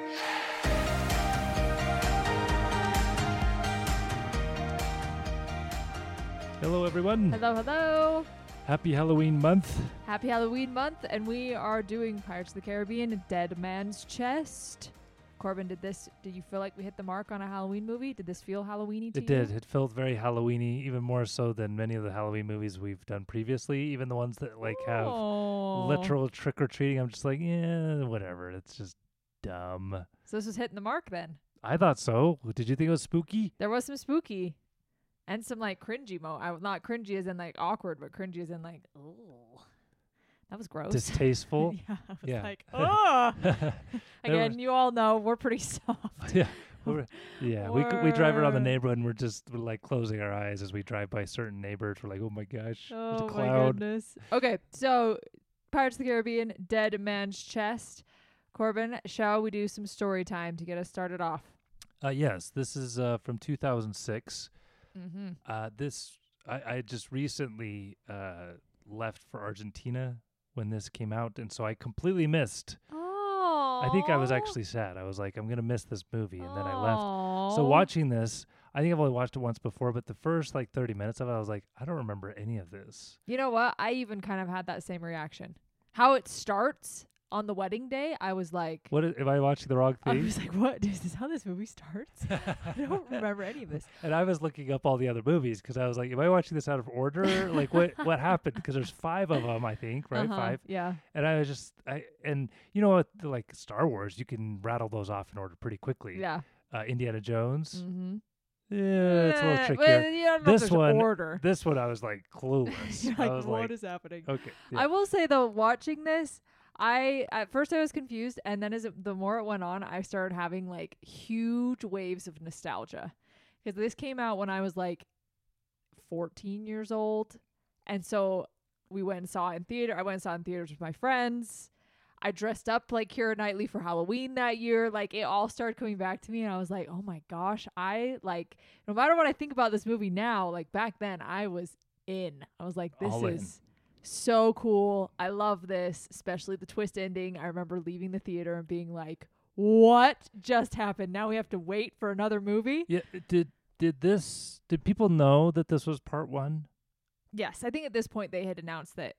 Hello, everyone. Hello, hello. Happy Halloween month. Happy Halloween month, and we are doing Pirates of the Caribbean, Dead Man's Chest. Corbin, did you feel like we hit the mark on a Halloween movie? Did this feel Halloween-y to you? It did. It felt very Halloween-y, even more so than many of the Halloween movies we've done previously, even the ones that have literal trick-or-treating. I'm just like, yeah, whatever. It's just dumb. So this was hitting the mark then? I thought so. Did you think it was spooky? There was some spooky. And some like cringy not cringy as in like awkward, but cringy as in like, oh, that was gross. Distasteful? Yeah. I was Yeah. like, oh. Again, you all know we're pretty soft. Yeah. We drive around the neighborhood and we're like closing our eyes as we drive by certain neighbors. We're like, oh my gosh, there's a cloud. My goodness. Okay, so Pirates of the Caribbean, Dead Man's Chest. Corbin, shall we do some story time to get us started off? Yes, this is from 2006. Mm-hmm. I just recently left for Argentina when this came out, and so I completely missed. Oh, I think I was actually sad. I was like, I'm gonna miss this movie, and then I left. So watching this, I think I've only watched it once before, but the first like 30 minutes of it, I was like, I don't remember any of this. You know what? I even kind of had that same reaction. How it starts on the wedding day, I was like, "What am I watching the wrong thing?" I was like, "What? Is this how this movie starts?" I don't remember any of this. And I was looking up all the other movies because I was like, "Am I watching this out of order? Like, what happened?" Because there's 5 of them, I think, right? 5. Yeah. And I was just, and you know what? Like Star Wars, you can rattle those off in order pretty quickly. Yeah. Indiana Jones. Mm-hmm. Yeah, it's a little trickier. Well, you don't know if there's order. This one, I was like clueless. You're I like, was what is happening? Okay. Yeah. I will say though, watching this, at first I was confused, and then the more it went on, I started having like huge waves of nostalgia, because this came out when I was like 14 years old, and so we went and saw it in theater. I went and saw it in theaters with my friends. I dressed up like Keira Knightley for Halloween that year. Like it all started coming back to me, and I was like, oh my gosh, I like, no matter what I think about this movie now, like back then I was in. I was like, this is so cool. I love this, especially the twist ending. I remember leaving the theater and being like, what just happened? Now we have to wait for another movie? Yeah. Did people know that this was part 1? Yes. I think at this point they had announced that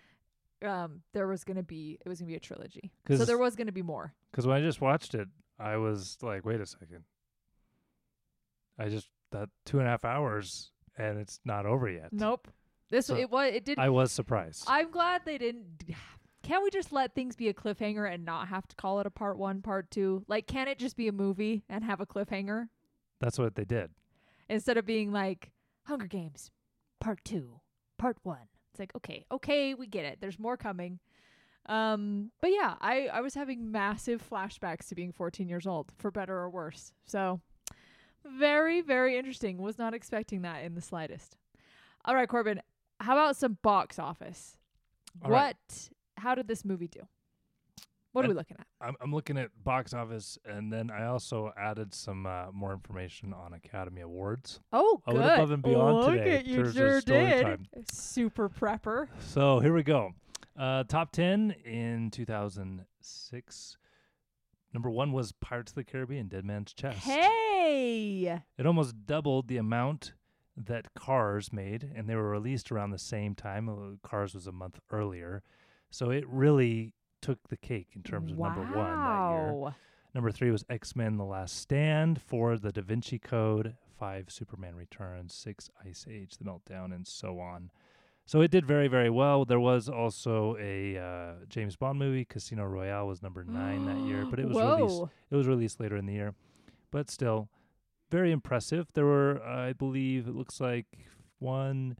it was going to be a trilogy. So there was going to be more. Because when I just watched it, I was like, wait a second. That 2.5 hours and it's not over yet. Nope. It did. I was surprised. I'm glad they didn't. Can't we just let things be a cliffhanger and not have to call it a part 1, part 2? Like, can't it just be a movie and have a cliffhanger? That's what they did. Instead of being like, Hunger Games, part 2, part 1. It's like, okay, we get it. There's more coming. But yeah, I was having massive flashbacks to being 14 years old, for better or worse. So, very, very interesting. Was not expecting that in the slightest. All right, Corbin. How about some box office? How did this movie do? What are we looking at? I'm looking at box office, and then I also added some more information on Academy Awards. Oh, good. I went above and beyond today. Look at you, sure did. Super prepper. So here we go. Top 10 in 2006. Number 1 was Pirates of the Caribbean, Dead Man's Chest. Hey! It almost doubled the amount that Cars made, and they were released around the same time. Cars was a month earlier. So it really took the cake in terms of number 1 that year. Number 3 was X-Men The Last Stand. 4, The Da Vinci Code. 5, Superman Returns. 6, Ice Age, The Meltdown, and so on. So it did very, very well. There was also a James Bond movie, Casino Royale was number 9 that year, but it was released later in the year. But still, very impressive. There were, I believe, it looks like 4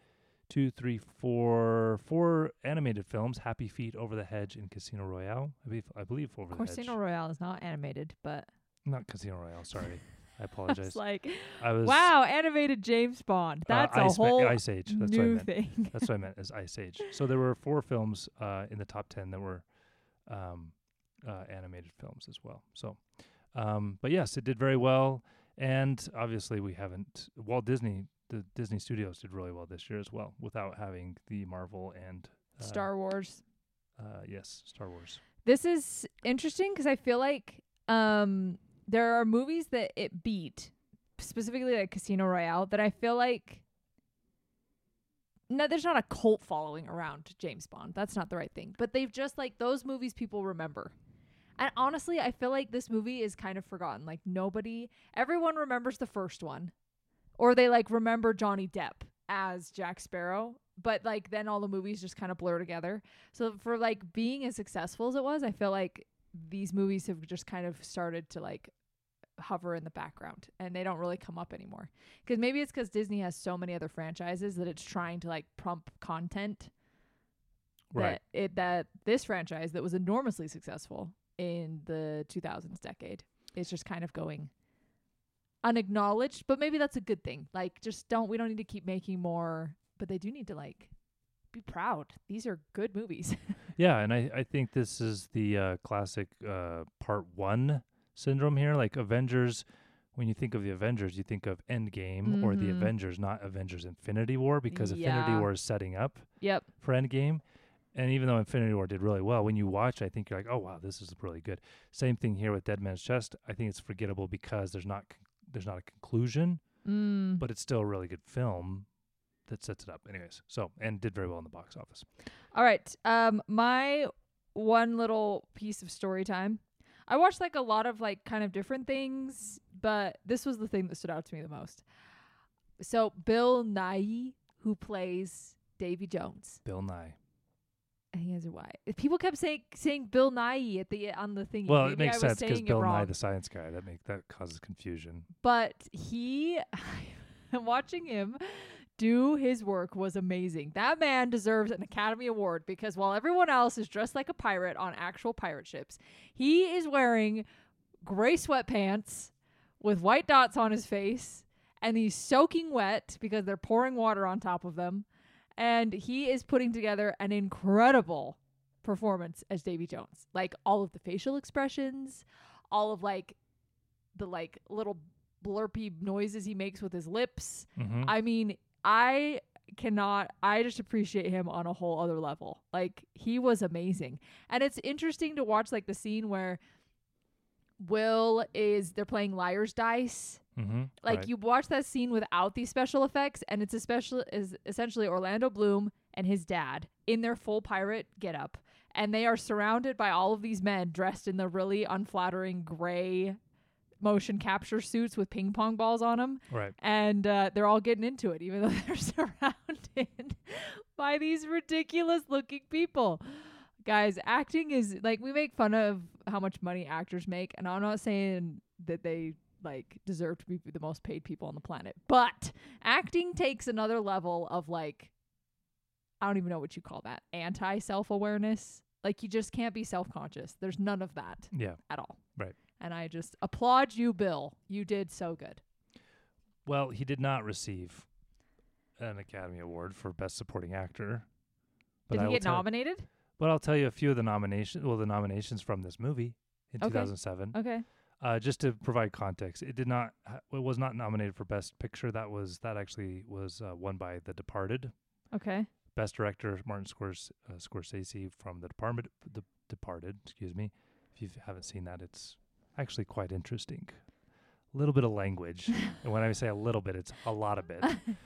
animated films. Happy Feet, Over the Hedge, and Casino Royale. I believe Over the Hedge. Casino Royale is not animated, but not Casino Royale. Sorry, I apologize. Wow, animated James Bond. That's a whole Ice Age. That's new thing. That's what I meant. Is Ice Age. So there were 4 films in the top 10 that were animated films as well. So, but yes, it did very well. And obviously, the Disney Studios did really well this year as well, without having the Marvel and Star Wars. Yes, Star Wars. This is interesting because I feel like there are movies that it beat, specifically like Casino Royale, that I feel like there's not a cult following around James Bond. That's not the right thing. But they've just like those movies people remember. And honestly, I feel like this movie is kind of forgotten. Like everyone remembers the first one, or they like remember Johnny Depp as Jack Sparrow, but like then all the movies just kind of blur together. So for like being as successful as it was, I feel like these movies have just kind of started to like hover in the background and they don't really come up anymore. Because maybe it's because Disney has so many other franchises that it's trying to like pump content. Right. That this franchise that was enormously successful in the 2000s decade is just kind of going unacknowledged, but maybe that's a good thing. Like, we don't need to keep making more, but they do need to like be proud. These are good movies. Yeah, and I think this is the classic part one syndrome here. Like Avengers, when you think of the Avengers, you think of Endgame or the Avengers, not Avengers Infinity War, because Infinity War is setting up for Endgame. And even though Infinity War did really well, when you watch, I think you're like, oh, wow, this is really good. Same thing here with Dead Man's Chest. I think it's forgettable because there's not a conclusion, but it's still a really good film that sets it up. Anyways, and did very well in the box office. All right. My one little piece of story time. I watched like a lot of like kind of different things, but this was the thing that stood out to me the most. So Bill Nighy, who plays Davy Jones. Bill Nye. I think that's why people kept saying Bill Nighy on the thing. Well, maybe it makes sense because Bill Nye, the science guy, that causes confusion. But watching him do his work was amazing. That man deserves an Academy Award because while everyone else is dressed like a pirate on actual pirate ships, he is wearing gray sweatpants with white dots on his face, and he's soaking wet because they're pouring water on top of them. And he is putting together an incredible performance as Davy Jones. Like all of the facial expressions, all of like the like little blurpy noises he makes with his lips. Mm-hmm. I mean, I just appreciate him on a whole other level. Like he was amazing. And it's interesting to watch like the scene where they're playing liar's dice. Mm-hmm. Like right. You watch that scene without these special effects, and it's essentially Orlando Bloom and his dad in their full pirate getup, and they are surrounded by all of these men dressed in the really unflattering gray motion capture suits with ping pong balls on them. Right. And they're all getting into it, even though they're surrounded by these ridiculous looking people. Guys, acting is like, we make fun of how much money actors make, and I'm not saying that they like deserve to be the most paid people on the planet, but acting takes another level of like, I don't even know what you call that, anti-self-awareness. Like you just can't be self-conscious. There's none of that at all. Right. And I just applaud you, Bill. You did so good. Well, he did not receive an Academy Award for Best Supporting Actor. But did he get nominated? But I'll tell you a few of the nominations from this movie in 2007. Okay. Just to provide context, it was not nominated for Best Picture. That actually was won by The Departed. Okay. Best Director, Martin Scorsese from The Departed. Excuse me. If you haven't seen that, it's actually quite interesting. A little bit of language, and when I say a little bit, it's a lot of it.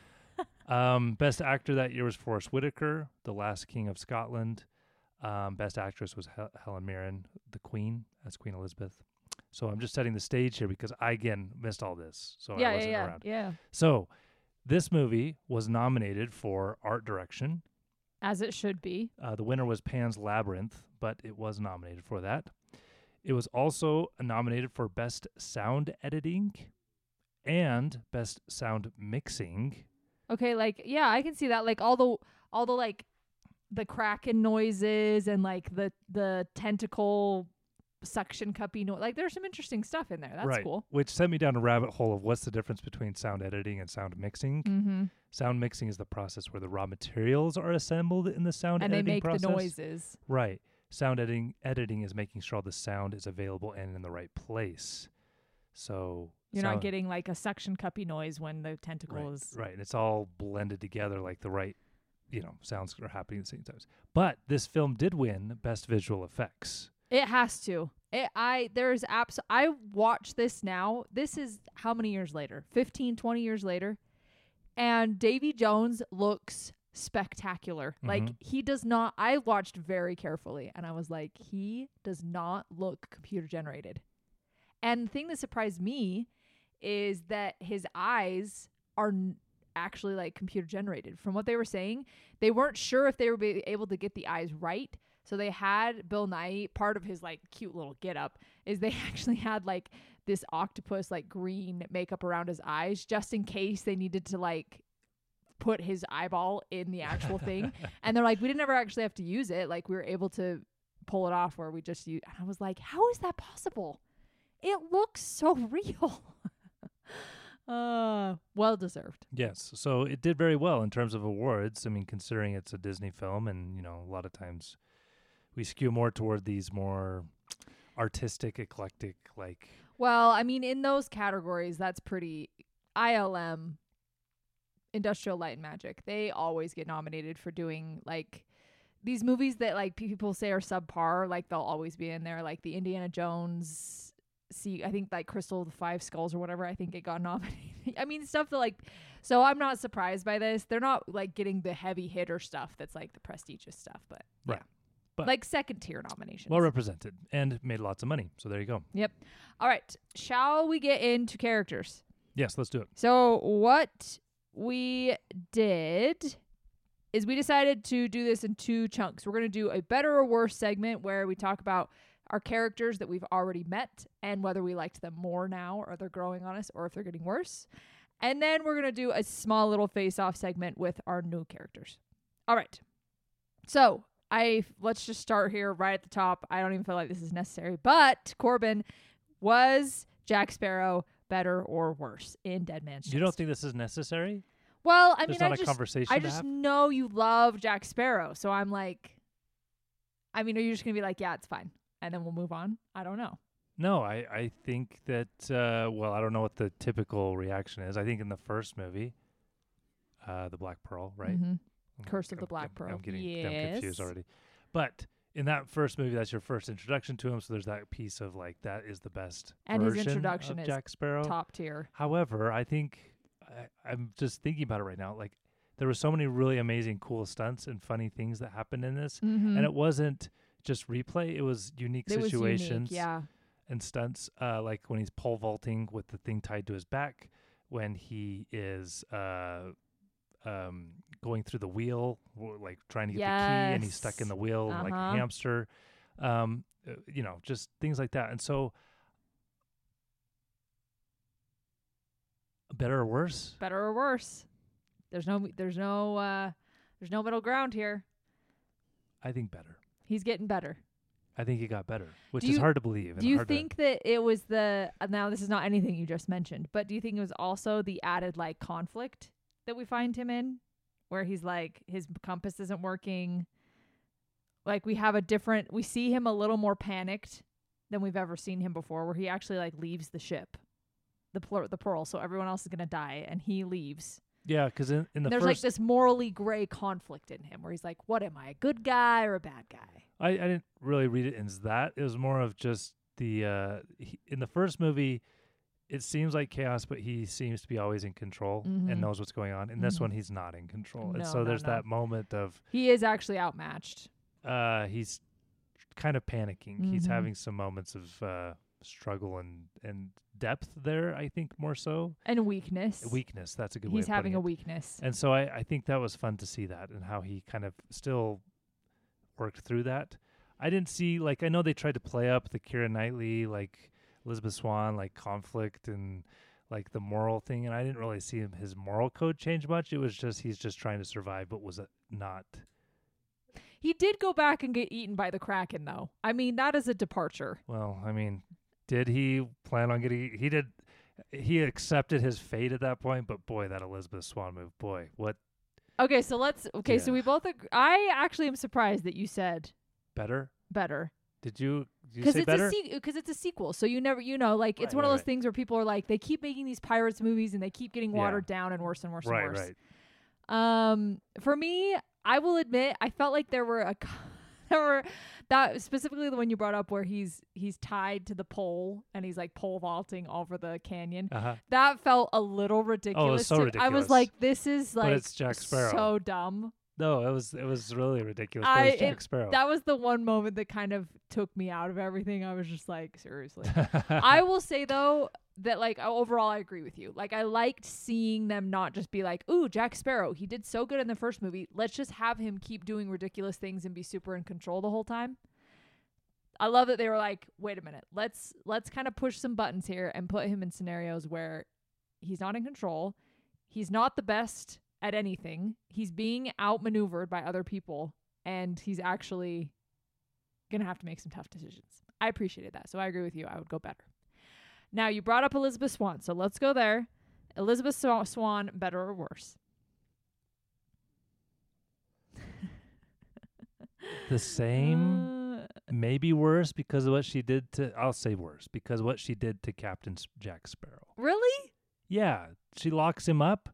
Best Actor that year was Forrest Whitaker, The Last King of Scotland. Best Actress was Helen Mirren, the Queen, as Queen Elizabeth. So I'm just setting the stage here because I, again, missed all this. So I wasn't around. Yeah. So this movie was nominated for Art Direction. As it should be. The winner was Pan's Labyrinth, but it was nominated for that. It was also nominated for Best Sound Editing and Best Sound Mixing. Okay, like, yeah, I can see that. Like all the like the Kraken noises and like the tentacle suction cuppy noise. Like there's some interesting stuff in there. That's right. Cool. Which sent me down a rabbit hole of what's the difference between sound editing and sound mixing. Mm-hmm. Sound mixing is the process where the raw materials are assembled in the sound editing process. And they make the noises. Right. Sound editing is making sure the sound is available and in the right place. So you're not getting like a suction cuppy noise when the tentacle is right. And it's all blended together like the right, sounds are happening at the same time. But this film did win Best Visual Effects. It has to. I watch this now. This is how many years later? 15, 20 years later. And Davy Jones looks spectacular. Mm-hmm. Like, he does not, I watched very carefully and I was like, he does not look computer generated. And the thing that surprised me is that his eyes are actually like computer generated. From what they were saying, they weren't sure if they would be able to get the eyes right. So they had Bill Nighy, part of his like cute little get up is they actually had like this octopus like green makeup around his eyes just in case they needed to like put his eyeball in the actual thing. And they're like, we didn't ever actually have to use it. Like, we were able to pull it off where we just use. And I was like, how is that possible? It looks so real. Well deserved. Yes. So it did very well in terms of awards. I mean, considering it's a Disney film, and, you know, a lot of times we skew more toward these more artistic, eclectic, like. Well, I mean, in those categories, that's pretty ILM, Industrial Light and Magic. They always get nominated for doing like these movies that like people say are subpar. Like, they'll always be in there, like the Indiana Jones. I think like Crystal of the Five Skulls or whatever. I think it got nominated. I mean, stuff that like. So I'm not surprised by this. They're not like getting the heavy hitter stuff that's like the prestigious stuff, but right. Yeah. But like second tier nominations. Well represented and made lots of money. So there you go. Yep. All right. Shall we get into characters? Yes, let's do it. So what we did is we decided to do this in two chunks. We're going to do a better or worse segment where we talk about our characters that we've already met and whether we liked them more now or they're growing on us or if they're getting worse. And then we're going to do a small little face-off segment with our new characters. All right. So let's just start here right at the top. I don't even feel like this is necessary, but Corbin, was Jack Sparrow better or worse in Dead Man's Chest? You don't think this is necessary? Well, I There's mean, not a conversation I to just have? know you love Jack Sparrow, so I'm like, I mean, are you just gonna be like, yeah, it's fine, and then we'll move on? I don't know. No, I think that, well, I don't know what the typical reaction is. I think in the first movie, The Black Pearl, right? Mm-hmm. Curse of the Black Pearl. I'm getting Yes. them confused already. But in that first movie, that's your first introduction to him, so there's that piece of, like, that is the best And his version introduction of is Jack Sparrow. Top tier. However, I think, I'm just thinking about it right now, like, there were so many really amazing, cool stunts and funny things that happened in this, Mm-hmm. and it wasn't just replay, it was unique It was situations. unique, yeah. And stunts, like when he's pole vaulting with the thing tied to his back, when he is going through the wheel, like trying to get the key, and he's stuck in the wheel like a hamster, you know, just things like that. And so, better or worse? Better or worse? There's no middle ground here. I think better. He's getting better. I think he got better, which Do is you- hard to believe. Do you think that it was now this is not anything you just mentioned, but do you think it was also the added like conflict that we find him in, where he's like his compass isn't working? Like we see him a little more panicked than we've ever seen him before, where he actually like leaves the ship, the Pearl, so everyone else is gonna die, and he leaves. Yeah, because in the There's first, like this morally gray conflict in him, where he's like, "What am I, a good guy or a bad guy?" I didn't really read it as that. It was more of just the in the first movie, it seems like chaos, but he seems to be always in control and knows what's going on. In this one, he's not in control, and so there's that moment of he is actually outmatched. He's kind of panicking. He's having some moments of struggle and depth there. I think more so And weakness. weakness. That's a good way. He's of putting having a it. weakness. And so I think that was fun to see that and how he kind of still worked through that. I didn't see, like, I know they tried to play up the Keira Knightley, like Elizabeth Swann, like conflict and like the moral thing. And I didn't really see his moral code change much. It was just, he's just trying to survive, but was not. He did go back and get eaten by the Kraken, though. I mean, that is a departure. Well, I mean, did he plan on getting, he accepted his fate at that point, but boy, that Elizabeth Swann move, boy, what. Okay, so so we both agree. I actually am surprised that you said Better? Did you say better? Because it's a sequel, so you never, like, it's one of those things where people are like, they keep making these pirates movies and they keep getting watered down and worse and worse and worse. Right. For me, I will admit, I felt like there were That specifically the one you brought up where he's tied to the pole and he's like pole vaulting over the canyon. That felt a little ridiculous. Oh, it was so ridiculous. I was like, this is like, but it's Jack Sparrow. So dumb. No, it was really ridiculous. But it's Jack Sparrow. That was the one moment that kind of took me out of everything. I was just like, seriously. I will say though that like overall I agree with you. Like I liked seeing them not just be like, ooh, Jack Sparrow, he did so good in the first movie. Let's just have him keep doing ridiculous things and be super in control the whole time. I love that they were like, wait a minute, let's kind of push some buttons here and put him in scenarios where he's not in control. He's not the best at anything. He's being outmaneuvered by other people, and he's actually gonna have to make some tough decisions. I appreciated that, so I agree with you. I would go better. Now, you brought up Elizabeth Swann, so let's go there. Elizabeth Swann, better or worse? The same, maybe worse because of what she did to, I'll say worse, because what she did to Captain Jack Sparrow. Really? Yeah, she locks him up.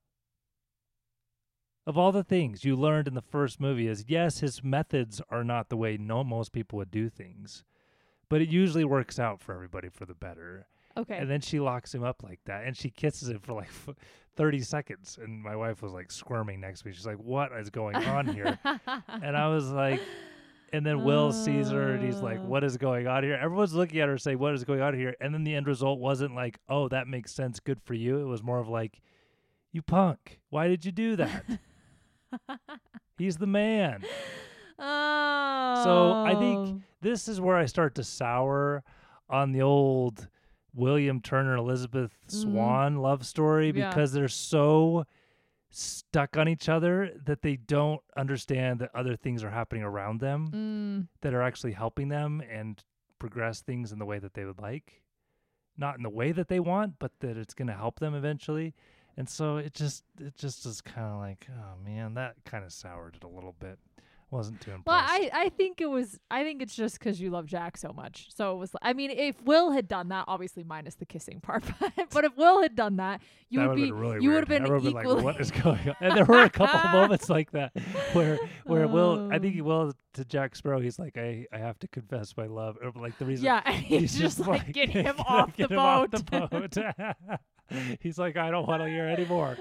Of all the things you learned in the first movie is, yes, his methods are not the way most people would do things, but it usually works out for everybody for the better. Okay. And then she locks him up like that, and she kisses him for like 30 seconds, and my wife was like squirming next to me. She's like, what is going on here? And I was like, and then Will sees her, and he's like, what is going on here? Everyone's looking at her saying, what is going on here? And then the end result wasn't like, oh, that makes sense, good for you. It was more of like, you punk, why did you do that? He's the man. Oh. So I think this is where I start to sour on the old William Turner, Elizabeth Swann love story, because they're so stuck on each other that they don't understand that other things are happening around them that are actually helping them and progress things in the way that they would like. Not in the way that they want, but that it's going to help them eventually. And so it just is kind of like, oh man, that kind of soured it a little bit. Wasn't too impressed. Well, I think it's just because you love Jack so much. So it was, I mean, if Will had done that, obviously minus the kissing part, but if Will had done that, you would have been equally. Like, what is going on? And there were a couple of moments like that where Will, I think Will to Jack Sparrow, he's like, I have to confess my love. Or like the reason. Yeah, he's just like, get him off the boat. He's like, I don't want to hear anymore.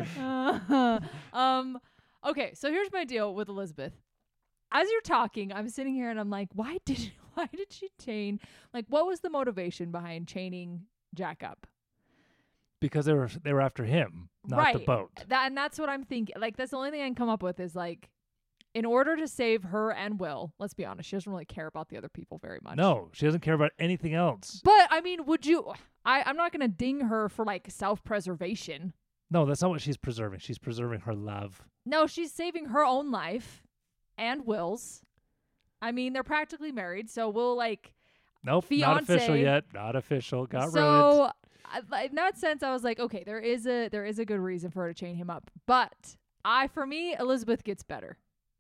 Okay, so here's my deal with Elizabeth. As you're talking, I'm sitting here and I'm like, why did she chain? Like, what was the motivation behind chaining Jack up? Because they were after him, not the boat. And that's what I'm thinking. Like, that's the only thing I can come up with is like, in order to save her and Will, let's be honest, she doesn't really care about the other people very much. No, she doesn't care about anything else. But I mean, I'm not going to ding her for like self-preservation. No, that's not what she's preserving. She's preserving her love. No, she's saving her own life. And Will's. I mean, they're practically married, so Will like. Nope, fiance. Not official yet. Not official. Got ruined. So, in that sense, I was like, okay, there is a good reason for her to chain him up. But for me, Elizabeth gets better.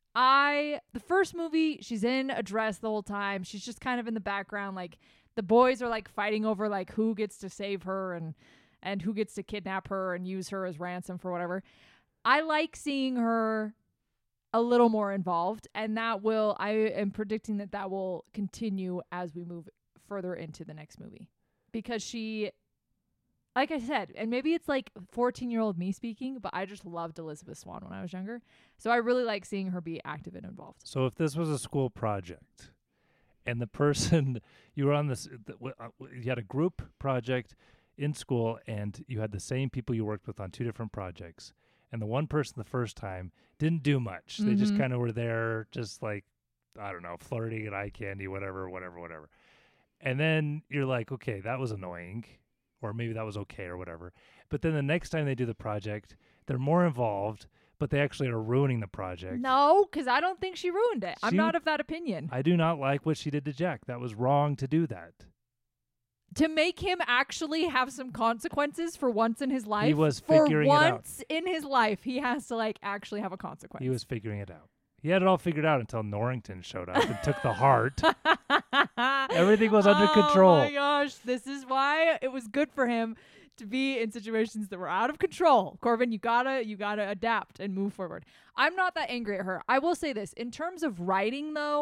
The first movie, she's in a dress the whole time. She's just kind of in the background, like the boys are like fighting over like who gets to save her and who gets to kidnap her and use her as ransom for whatever. I like seeing her a little more involved, and I am predicting that will continue as we move further into the next movie, because she, like I said, and maybe it's like 14-year-old me speaking, but I just loved Elizabeth Swann when I was younger, so I really like seeing her be active and involved. So if this was a school project and the person you were on this, you had a group project in school and you had the same people you worked with on two different projects, and the one person the first time didn't do much. They just kind of were there, just like, I don't know, flirting and eye candy, whatever. And then you're like, okay, that was annoying, or maybe that was okay or whatever. But then the next time they do the project, they're more involved, but they actually are ruining the project. No, because I don't think she ruined it. I'm not of that opinion. I do not like what she did to Jack. That was wrong to do that. To make him actually have some consequences for once in his life. He was figuring it out. For once in his life, he has to like actually have a consequence. He was figuring it out. He had it all figured out until Norrington showed up and took the heart. Everything was under control. Oh my gosh, this is why it was good for him to be in situations that were out of control. Corbin, you gotta adapt and move forward. I'm not that angry at her. I will say this, in terms of writing though,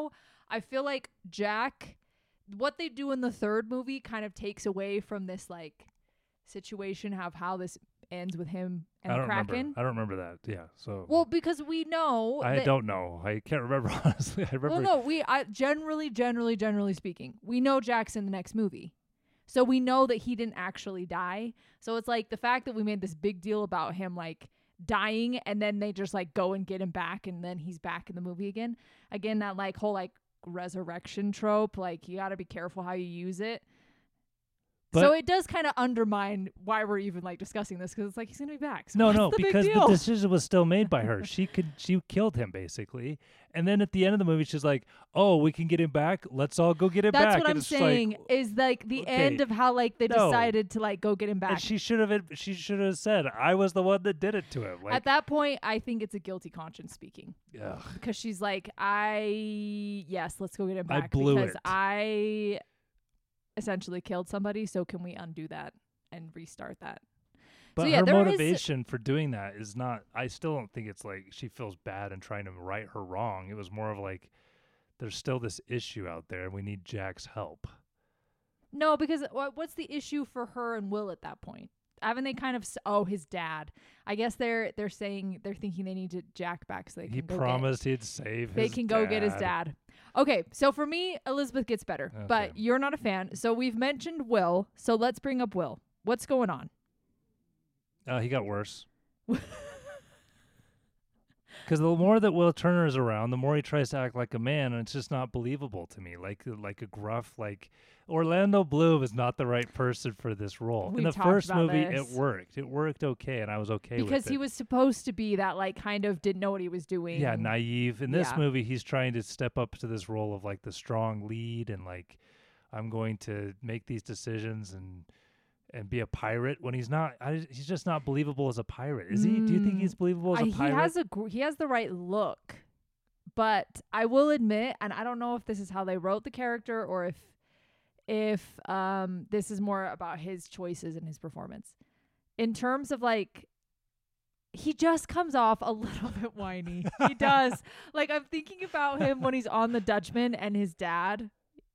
I feel like Jack, what they do in the third movie kind of takes away from this like situation of how this ends with him and the Kraken. I don't remember that. Yeah. So Well, because we know I don't know. I can't remember honestly. I remember. Well, no, generally speaking, we know Jack's in the next movie. So we know that he didn't actually die. So it's like the fact that we made this big deal about him like dying and then they just like go and get him back and then he's back in the movie again. Again, that like whole like resurrection trope, like you got to be careful how you use it. But so it does kind of undermine why we're even like discussing this because it's like he's gonna be back. So no, because the the decision was still made by her. She killed him basically, and then at the end of the movie, she's like, "Oh, we can get him back. Let's all go get him back." That's what and I'm saying is like the end of how like they decided to like go get him back. And she should have said, "I was the one that did it to him." Like, at that point, I think it's a guilty conscience speaking. Ugh. Because she's like, let's go get him back. I blew because it. I essentially killed somebody, so can we undo that and restart that? But so, yeah, her motivation for doing that is not, I still don't think it's like she feels bad and trying to right her wrong. It was more of like, there's still this issue out there and we need Jack's help. No, because what's the issue for her and Will at that point? Haven't they kind of, his dad. I guess they're thinking they need Jack back so they can He promised he'd save his They can go get his dad. Okay, so for me, Elizabeth gets better, Okay. but you're not a fan. So we've mentioned Will, so let's bring up Will. What's going on? He got worse. Because the more that Will Turner is around, the more he tries to act like a man, and it's just not believable to me. Like a gruff, like Orlando Bloom is not the right person for this role. We In the talked first about movie, this. it worked. It worked okay, and I was okay with it. Because he was supposed to be that like kind of didn't know what he was doing. Yeah, naive. In this Yeah. movie, he's trying to step up to this role of like the strong lead and like I'm going to make these decisions and be a pirate when he's not. He's just not believable as a pirate. Is he? Do you think he's believable as a pirate? He has the right look, but I will admit, and I don't know if this is how they wrote the character or if this is more about his choices and his performance. In terms of like, he just comes off a little bit whiny. He does. Like I'm thinking about him when he's on the Dutchman and his dad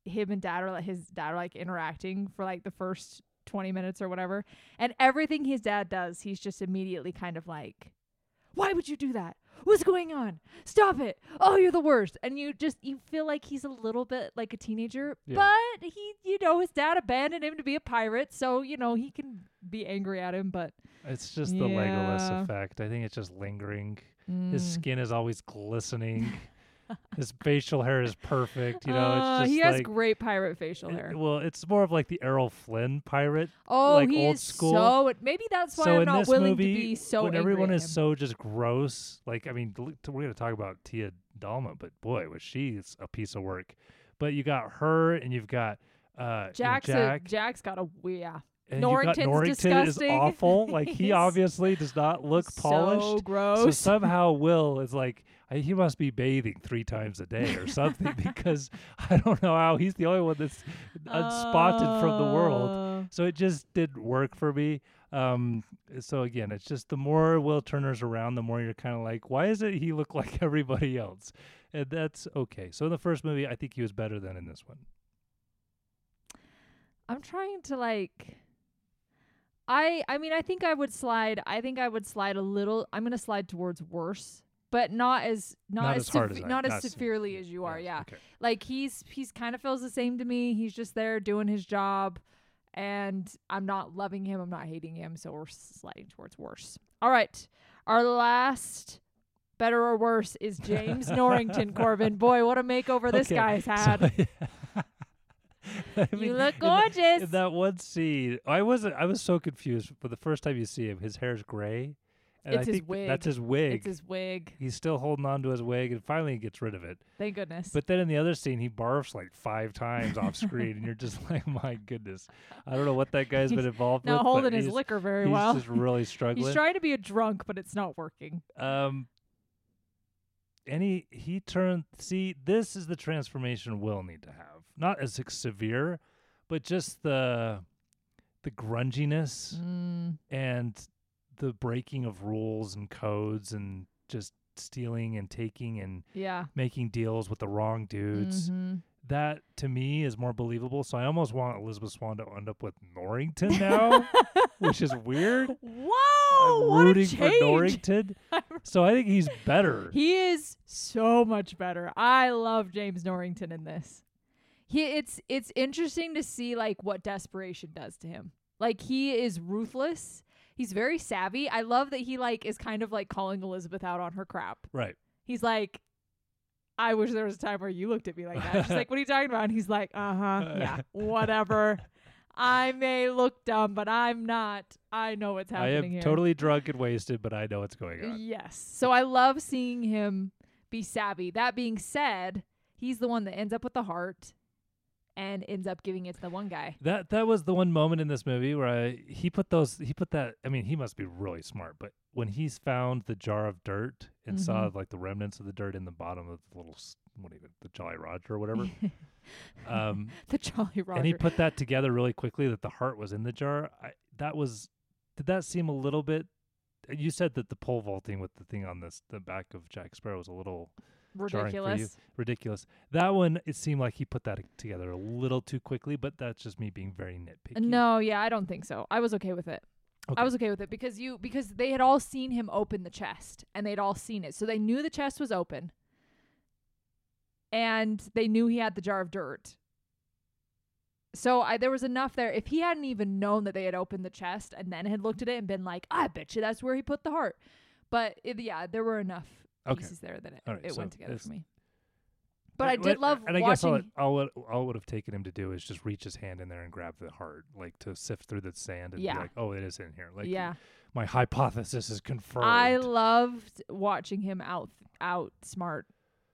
are like interacting for like the first 20 minutes or whatever, and everything his dad does, he's just immediately kind of like, why would you do that? What's going on? Stop it. Oh, you're the worst. And you feel like he's a little bit like a teenager, but he, his dad abandoned him to be a pirate, so he can be angry at him, but it's just the Legolas effect. I think it's just lingering. His skin is always glistening. His facial hair is perfect. It's just he has like, great pirate facial hair. Well, it's more of like the Errol Flynn pirate. Oh, like he old is school. so. Maybe that's why So I'm in not this willing movie, to be so. when angry everyone at is him. so just gross, like I mean, we're gonna talk about Tia Dalma, but boy, was she a piece of work. But you got her, and you've got Jack. Jack's got a And Norrington's Norrington disgusting. is awful. Like he obviously does not look polished. So gross. So somehow Will is like he must be bathing 3 times a day or something because I don't know how he's the only one that's unspotted from the world. So it just didn't work for me. So again, it's just the more Will Turner's around, the more you're kind of like, why doesn't he look like everybody else? And that's okay. So in the first movie, I think he was better than in this one. I'm trying to like. I mean, I think I would slide a little. I'm gonna slide towards worse, but not as severely as you are. Yeah, okay. Like he's kind of feels the same to me. He's just there doing his job, and I'm not loving him. I'm not hating him. So we're sliding towards worse. All right, our last better or worse is James Norrington. Corbin, boy, what a makeover this guy's had. I mean, you look gorgeous. In that one scene, I was so confused. But the first time you see him, his hair's gray. And it's I his think wig. That's his wig. It's his wig. He's still holding on to his wig, and finally he gets rid of it. Thank goodness. But then in the other scene, he barfs like 5 times off screen, and you're just like, my goodness. I don't know what that guy's been involved with. Not holding but his liquor very he's well. He's just really struggling. He's trying to be a drunk, but it's not working. And he turned. See, this is the transformation we'll need to have. Not as severe, but just the grunginess and the breaking of rules and codes and just stealing and taking and Yeah. making deals with the wrong dudes. Mhm. That to me is more believable. So I almost want Elizabeth Swann to end up with Norrington now, which is weird. Whoa! I'm What a rooting for change. Norrington. So I think he's better. He is so much better. I love James Norrington in this. It's interesting to see like what desperation does to him. Like he is ruthless. He's very savvy. I love that he like is kind of like calling Elizabeth out on her crap. Right. He's like, I wish there was a time where you looked at me like that. She's like, what are you talking about? And he's like, yeah, whatever. I may look dumb, but I'm not. I know what's happening I am here. totally drunk and wasted, but I know what's going on. Yes. So I love seeing him be savvy. That being said, he's the one that ends up with the heart and ends up giving it to the one guy. That was the one moment in this movie where he put that. I mean, he must be really smart, but when he's found the jar of dirt and saw like the remnants of the dirt in the bottom of the little the Jolly Roger or whatever, The Jolly Roger. and he put that together really quickly that the heart was in the jar. Did that seem a little bit? You said that the pole vaulting with the thing on the back of Jack Sparrow was a little ridiculous. Ridiculous. That one, it seemed like he put that together a little too quickly, but that's just me being very nitpicky. No, yeah, I don't think so. I was okay with it. Okay. I was okay with it because they had all seen him open the chest and they'd all seen it. So they knew the chest was open and they knew he had the jar of dirt. So there was enough there. If he hadn't even known that they had opened the chest and then had looked at it and been like, I bet you that's where he put the heart. But there were enough pieces there that it went together for me. But I did love and I watching. guess all it would have taken him to do is just reach his hand in there and grab the heart, like to sift through the sand and be like, oh, it is in here. Like, my hypothesis is confirmed. I loved watching him outsmart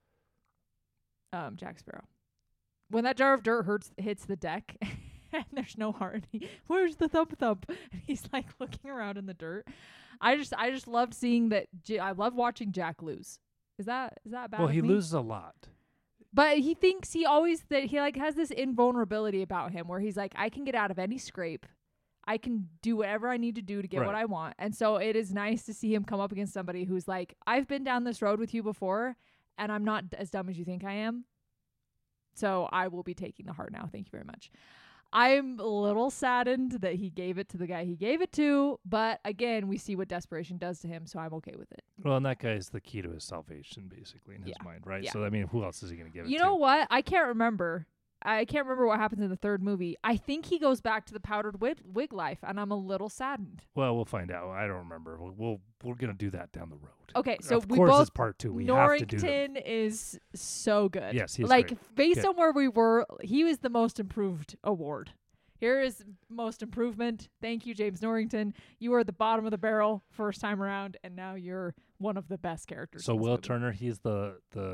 Jack Sparrow. When that jar of dirt hits the deck and there's no heart, where's the thump? And he's like looking around in the dirt. I just loved seeing that. I love watching Jack lose. Is that bad? Well, he loses a lot. But he thinks he like has this invulnerability about him where he's like, I can get out of any scrape. I can do whatever I need to do to get what I want. And so it is nice to see him come up against somebody who's like, I've been down this road with you before and I'm not as dumb as you think I am. So I will be taking the heart now. Thank you very much. I'm a little saddened that he gave it to the guy he gave it to, but again, we see what desperation does to him, so I'm okay with it. Well, and that guy is the key to his salvation, basically, in his mind, right? Yeah. So, I mean, who else is he going to give it to? You know what? I can't remember what happens in the third movie. I think he goes back to the powdered wig life, and I'm a little saddened. Well, we'll find out. I don't remember. We're going to do that down the road. Okay, so of course, it's part 2. We Norrington have to do them. is so good. Yes, he's like great. Based on where we were, he was the most improved award. Here is most improvement. Thank you, James Norrington. You are the bottom of the barrel first time around, and now you're one of the best characters. So Will Turner, he's the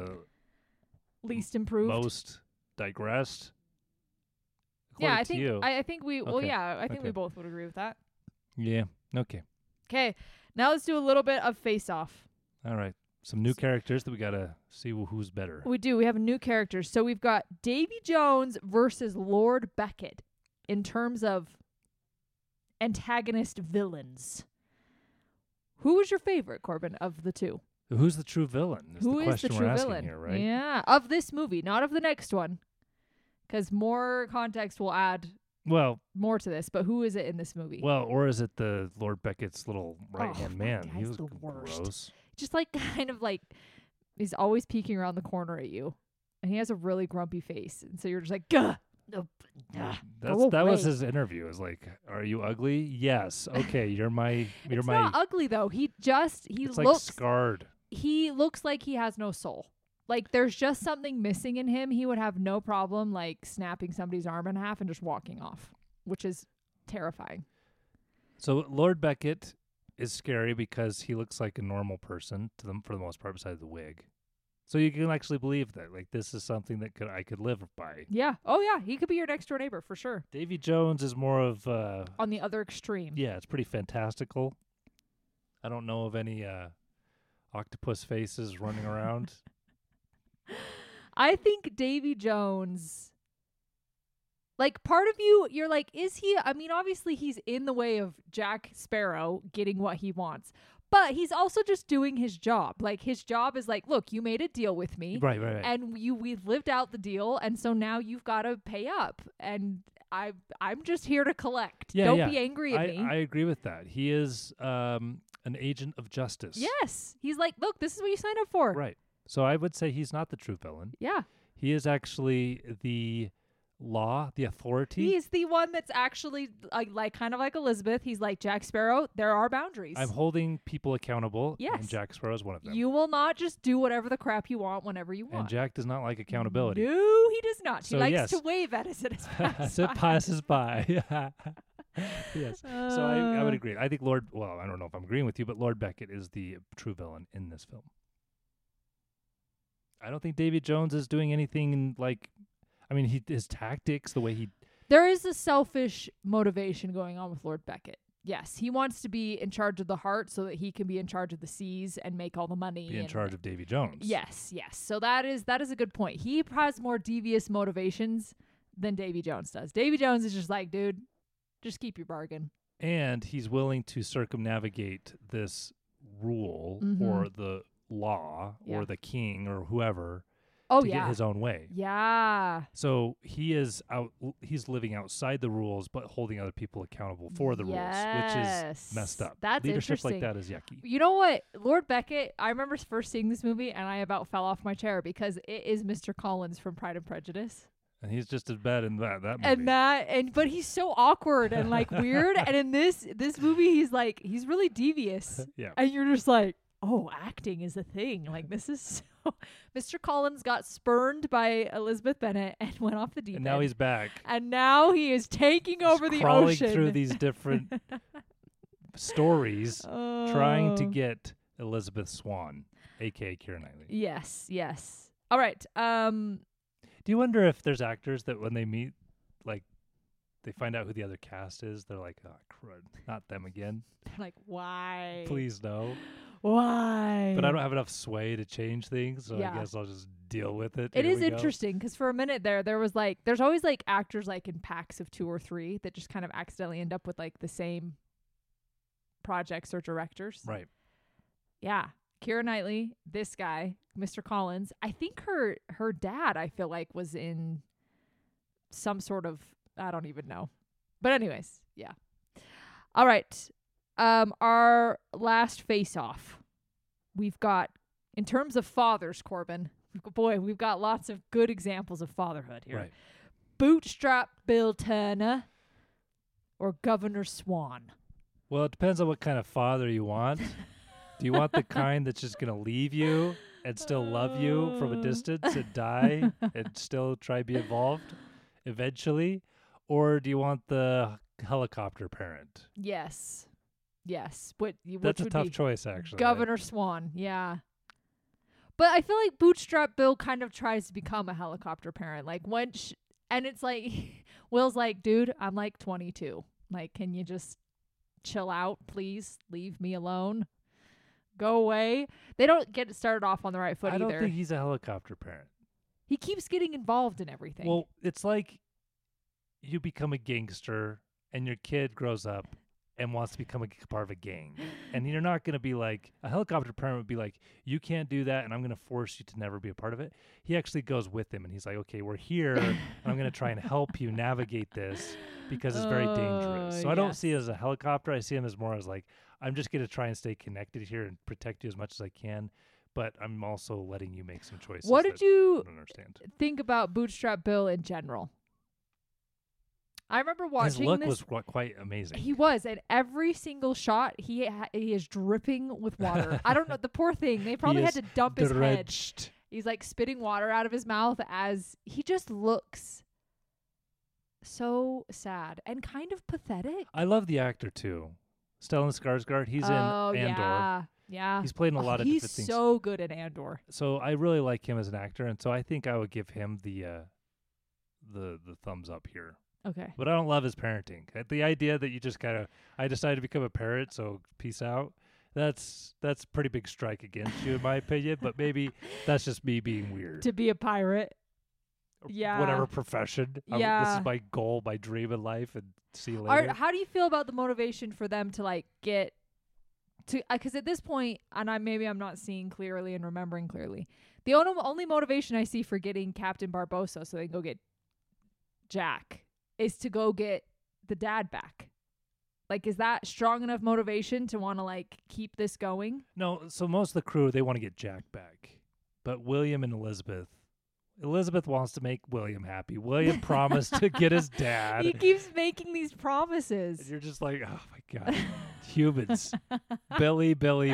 least improved, most digressed. Yeah, I think we. Okay. Well, yeah, I think we both would agree with that. Yeah. Okay. Okay. Now let's do a little bit of Face Off. All right. Some new characters that we gotta see who's better. We do. We have new characters. So we've got Davy Jones versus Lord Beckett in terms of antagonist villains. Who was your favorite, Corbin, of the two? Who's the true villain? Who is the true villain here, right? Yeah, of this movie, not of the next one, because more context will add more to this. But who is it in this movie? Well, or is it the Lord Beckett's little right-hand man? He was the worst. Gross. Just like kind of like he's always peeking around the corner at you, and he has a really grumpy face, and so you're just like, gah. That was his interview. It was like, "Are you ugly? Yes. Okay, you're my. You're it's my." Not ugly though. He looks like scarred. He looks like he has no soul. Like there's just something missing in him. He would have no problem like snapping somebody's arm in half and just walking off, which is terrifying. So Lord Beckett is scary because he looks like a normal person to them for the most part, besides the wig. So you can actually believe that, like, this is something that I could live by. Yeah. Oh, yeah. He could be your next door neighbor for sure. Davy Jones is more of on the other extreme. Yeah, it's pretty fantastical. I don't know of any octopus faces running around. I think Davy Jones, like, part of you're like, is he? I mean, obviously he's in the way of Jack Sparrow getting what he wants. But he's also just doing his job. Like, his job is like, look, you made a deal with me. Right. And we've lived out the deal, and so now you've got to pay up. And I'm just here to collect. Don't be angry at me. I agree with that. He is an agent of justice. Yes. He's like, look, this is what you signed up for. Right. So I would say he's not the true villain. Yeah. He is actually the law, the authority. He's the one that's actually like kind of like Elizabeth. He's like, Jack Sparrow, there are boundaries. I'm holding people accountable. Yes. And Jack Sparrow is one of them. You will not just do whatever the crap you want whenever you want. And Jack does not like accountability. No, he does not. So he likes yes. to wave at us As it passes by. Yes. So I would agree. I think I don't know if I'm agreeing with you, but Lord Beckett is the true villain in this film. I don't think Davy Jones is doing anything his tactics, the way he... There is a selfish motivation going on with Lord Beckett. Yes, he wants to be in charge of the heart so that he can be in charge of the seas and make all the money. Be in charge of Davy Jones. Yes. So that is a good point. He has more devious motivations than Davy Jones does. Davy Jones is just like, dude, just keep your bargain. And he's willing to circumnavigate this rule or the law or the king or whoever to get his own way. Yeah. So he's living outside the rules but holding other people accountable for the rules, which is messed up. That's Leadership interesting. like that is yucky. You know what? Lord Beckett, I remember first seeing this movie and I about fell off my chair because it is Mr. Collins from Pride and Prejudice. And he's just as bad in that movie. But he's so awkward and like weird. And in this movie, he's really devious. Yeah. And you're just like, oh, acting is a thing. Like, this is so... Mr. Collins got spurned by Elizabeth Bennet and went off the deep end. And now he's back. And now he is taking over the crawling ocean. through these different stories, trying to get Elizabeth Swann, a.k.a. Keira Knightley. Yes. All right. Do you wonder if there's actors that when they meet, like, they find out who the other cast is, they're like, oh, crud, not them again. They're like, why? Please no. Why? But I don't have enough sway to change things, so I guess I'll just deal with it. It is interesting because for a minute there was like, there's always like actors like in packs of 2 or 3 that just kind of accidentally end up with like the same projects or directors. Right. Yeah. Keira Knightley, this guy, Mr. Collins. I think her dad, I feel like, was in some sort of, I don't even know. But anyways, yeah. All right. Our last face-off. We've got, in terms of fathers, Corbin, we've got lots of good examples of fatherhood here. Right. Bootstrap Bill Turner or Governor Swan. Well, it depends on what kind of father you want. Do you want the kind that's just going to leave you and still love you from a distance and die and still try to be involved eventually? Or do you want the helicopter parent? Yes. Which That's a would tough be choice, actually. Governor Swan, yeah. But I feel like Bootstrap Bill kind of tries to become a helicopter parent. Like, and it's like, Will's like, dude, I'm like 22. Like, can you just chill out, please? Leave me alone. Go away. They don't get it started off on the right foot either. I don't think he's a helicopter parent. He keeps getting involved in everything. Well, it's like you become a gangster and your kid grows up and wants to become a part of a gang. And you're not going to be like, a helicopter parent would be like, you can't do that and I'm going to force you to never be a part of it. He actually goes with him and he's like, okay, we're here and I'm going to try and help you navigate this because it's very dangerous. So I don't see it as a helicopter. I see him as more as like, I'm just going to try and stay connected here and protect you as much as I can. But I'm also letting you make some choices. What did you understand. think about Bootstrap Bill in general? I remember watching his look this. was quite amazing. He was, and every single shot he is dripping with water. I don't know, the poor thing. They probably had to dump his head. He's like spitting water out of his mouth as he just looks so sad and kind of pathetic. I love the actor too, Stellan Skarsgård. He's in Andor. Yeah. He's played in a lot of different things. He's so good at Andor. So I really like him as an actor, and so I think I would give him the thumbs up here. Okay. But I don't love his parenting. The idea that you just kind of, I decided to become a parent, so peace out. That's a pretty big strike against you, in my opinion. But maybe that's just me being weird. To be a pirate. Yeah. Whatever profession. Yeah. This is my goal, my dream in life, and see you later. How do you feel about the motivation for them to like get because at this point, and I'm not seeing clearly and remembering clearly. The only motivation I see for getting Captain Barbossa so they can go get Jack is to go get the dad back. Like, is that strong enough motivation to want to like keep this going? No, so most of the crew, they want to get Jack back. But William and Elizabeth wants to make William happy. William promised to get his dad. He keeps making these promises. And you're just like, oh my God. Humans. Billy.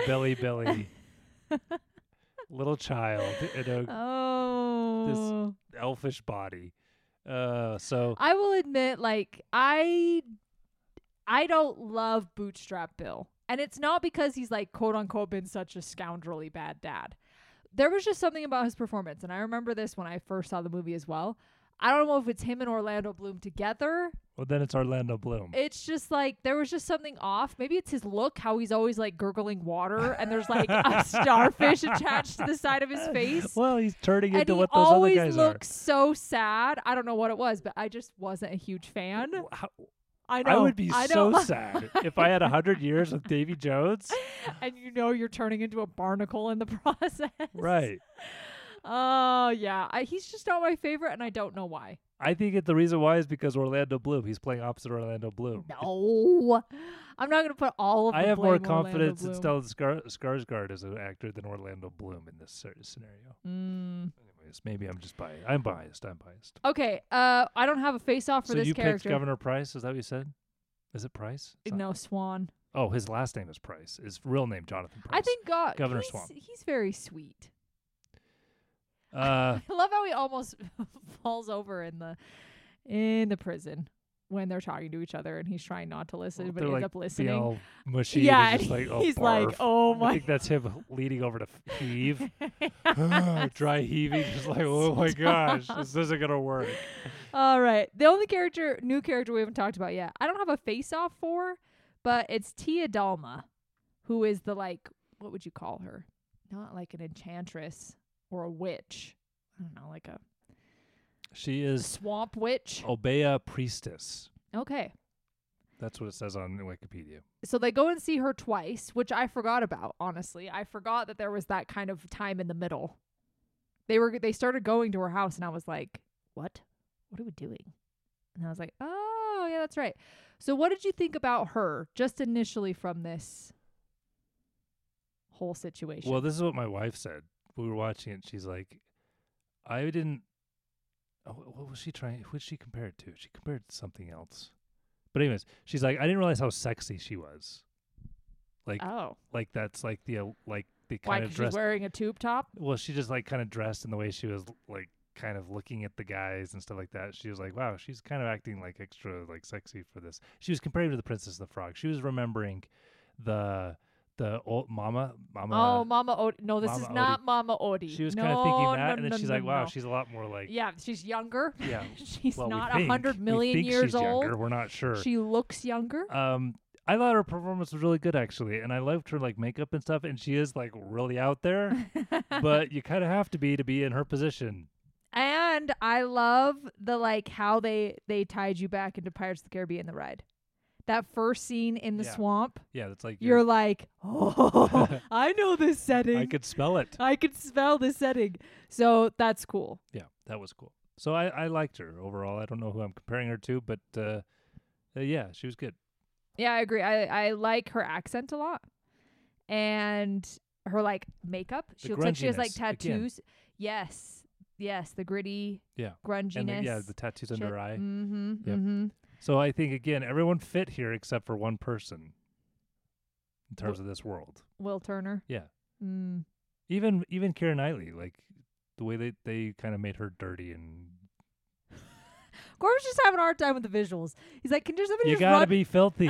Little child in this elfish body. So I will admit, like, I don't love Bootstrap Bill. And it's not because he's like quote unquote been such a scoundrelly bad dad. There was just something about his performance, and I remember this when I first saw the movie as well. I don't know if it's him and Orlando Bloom together. Well, then it's Orlando Bloom. It's just like there was just something off. Maybe it's his look, how he's always like gurgling water, and there's like a starfish attached to the side of his face. Well, he's turning into what those other always guys are. looks so sad. I don't know what it was, but I just wasn't a huge fan. I know. I would be so sad if I had 100 years with Davy Jones. And you're turning into a barnacle in the process. Right. Oh, yeah. He's just not my favorite, and I don't know why. I think the reason why is because Orlando Bloom. He's playing opposite Orlando Bloom. No. I'm not going to put all of the I have blame more on confidence in Orlando Stellan Skarsgård as an actor than Orlando Bloom in this scenario. Bloom. Anyways, maybe I'm just biased. I'm biased. Okay. I don't have a face-off for so this you character. picked Governor Price? Is that what you said? Is it Price? No, Swan. Oh, his last name is Price. His real name, Jonathan Price. I think Governor Swan. He's very sweet. Uh, I love how he almost falls over in the prison when they're talking to each other, and he's trying not to listen, but he ends up listening. All mushy. Yeah, and just like, oh, he's barf. like, oh my. I think that's him leading over to heave. Dry heaving, just like, oh my gosh, this isn't gonna work. All right, the only new character we haven't talked about yet, I don't have a face-off for, but it's Tia Dalma, who is the like, what would you call her? Not like an enchantress or a witch. I don't know, like a. She is swamp witch. Obeah priestess. Okay. That's what it says on Wikipedia. So they go and see her twice, which I forgot about, honestly. I forgot that there was that kind of time in the middle. They started going to her house, and I was like, what? What are we doing? And I was like, oh, yeah, that's right. So what did you think about her, just initially from this whole situation? Well, this is what my wife said. We were watching it. She's like, I didn't. Oh, what was she trying? Who did she compare it to? She compared it to something else. But anyways, she's like, I didn't realize how sexy she was. Like, like that's like the kind of dress. She's wearing a tube top? Well, she just like kind of dressed in the way she was like kind of looking at the guys and stuff like that. She was like, wow, she's kind of acting like extra like sexy for this. She was compared to the Princess and the Frog. She was remembering the old Mama. Oh, Mama Odie. No, this is not Mama Odie. She was kind of thinking that, and then she's like, wow, she's a lot more like. Yeah, she's younger. Yeah. She's not 100 million years she's old. Younger. We're not sure. She looks younger. I thought her performance was really good, actually, and I liked her like makeup and stuff, and she is like really out there, but you kind of have to be in her position. And I love the like how they tied you back into Pirates of the Caribbean, the ride. That first scene in the swamp. Yeah, that's like you're like, oh, I know this setting. I could smell it. I could smell this setting. So that's cool. Yeah, that was cool. So I liked her overall. I don't know who I'm comparing her to, but yeah, she was good. Yeah, I agree. I like her accent a lot, and her like makeup. She looks like she has like tattoos. Again. Yes, the gritty. Yeah, grunginess. And the tattoos under her eye. Mm-hmm. Yep. Mm-hmm. So I think, again, everyone fit here except for one person in terms of this world. Will Turner? Yeah. Mm. Even Keira Knightley, like the way they kind of made her dirty and... Corbin's just having a hard time with the visuals. He's like, can somebody you just gotta run? be filthy.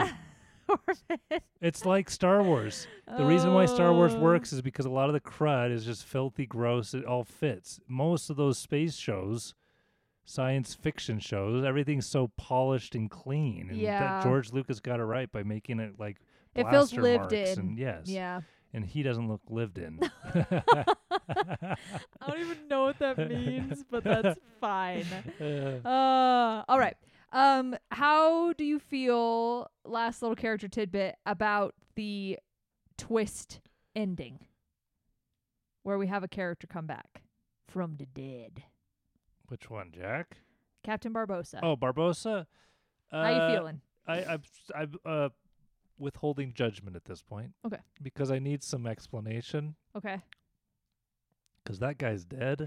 It's like Star Wars. The reason why Star Wars works is because a lot of the crud is just filthy, gross. It all fits. Most of those space shows... science fiction shows, everything's so polished and clean, and that George Lucas got it right by making it like it feels lived marks in. And and he doesn't look lived in. I don't even know what that means, but that's fine. All right. How do you feel, last little character tidbit, about the twist ending where we have a character come back from the dead. Which one, Jack? Captain Barbossa. Oh, Barbossa. How you feeling? I'm withholding judgment at this point. Okay. Because I need some explanation. Okay. Because that guy's dead.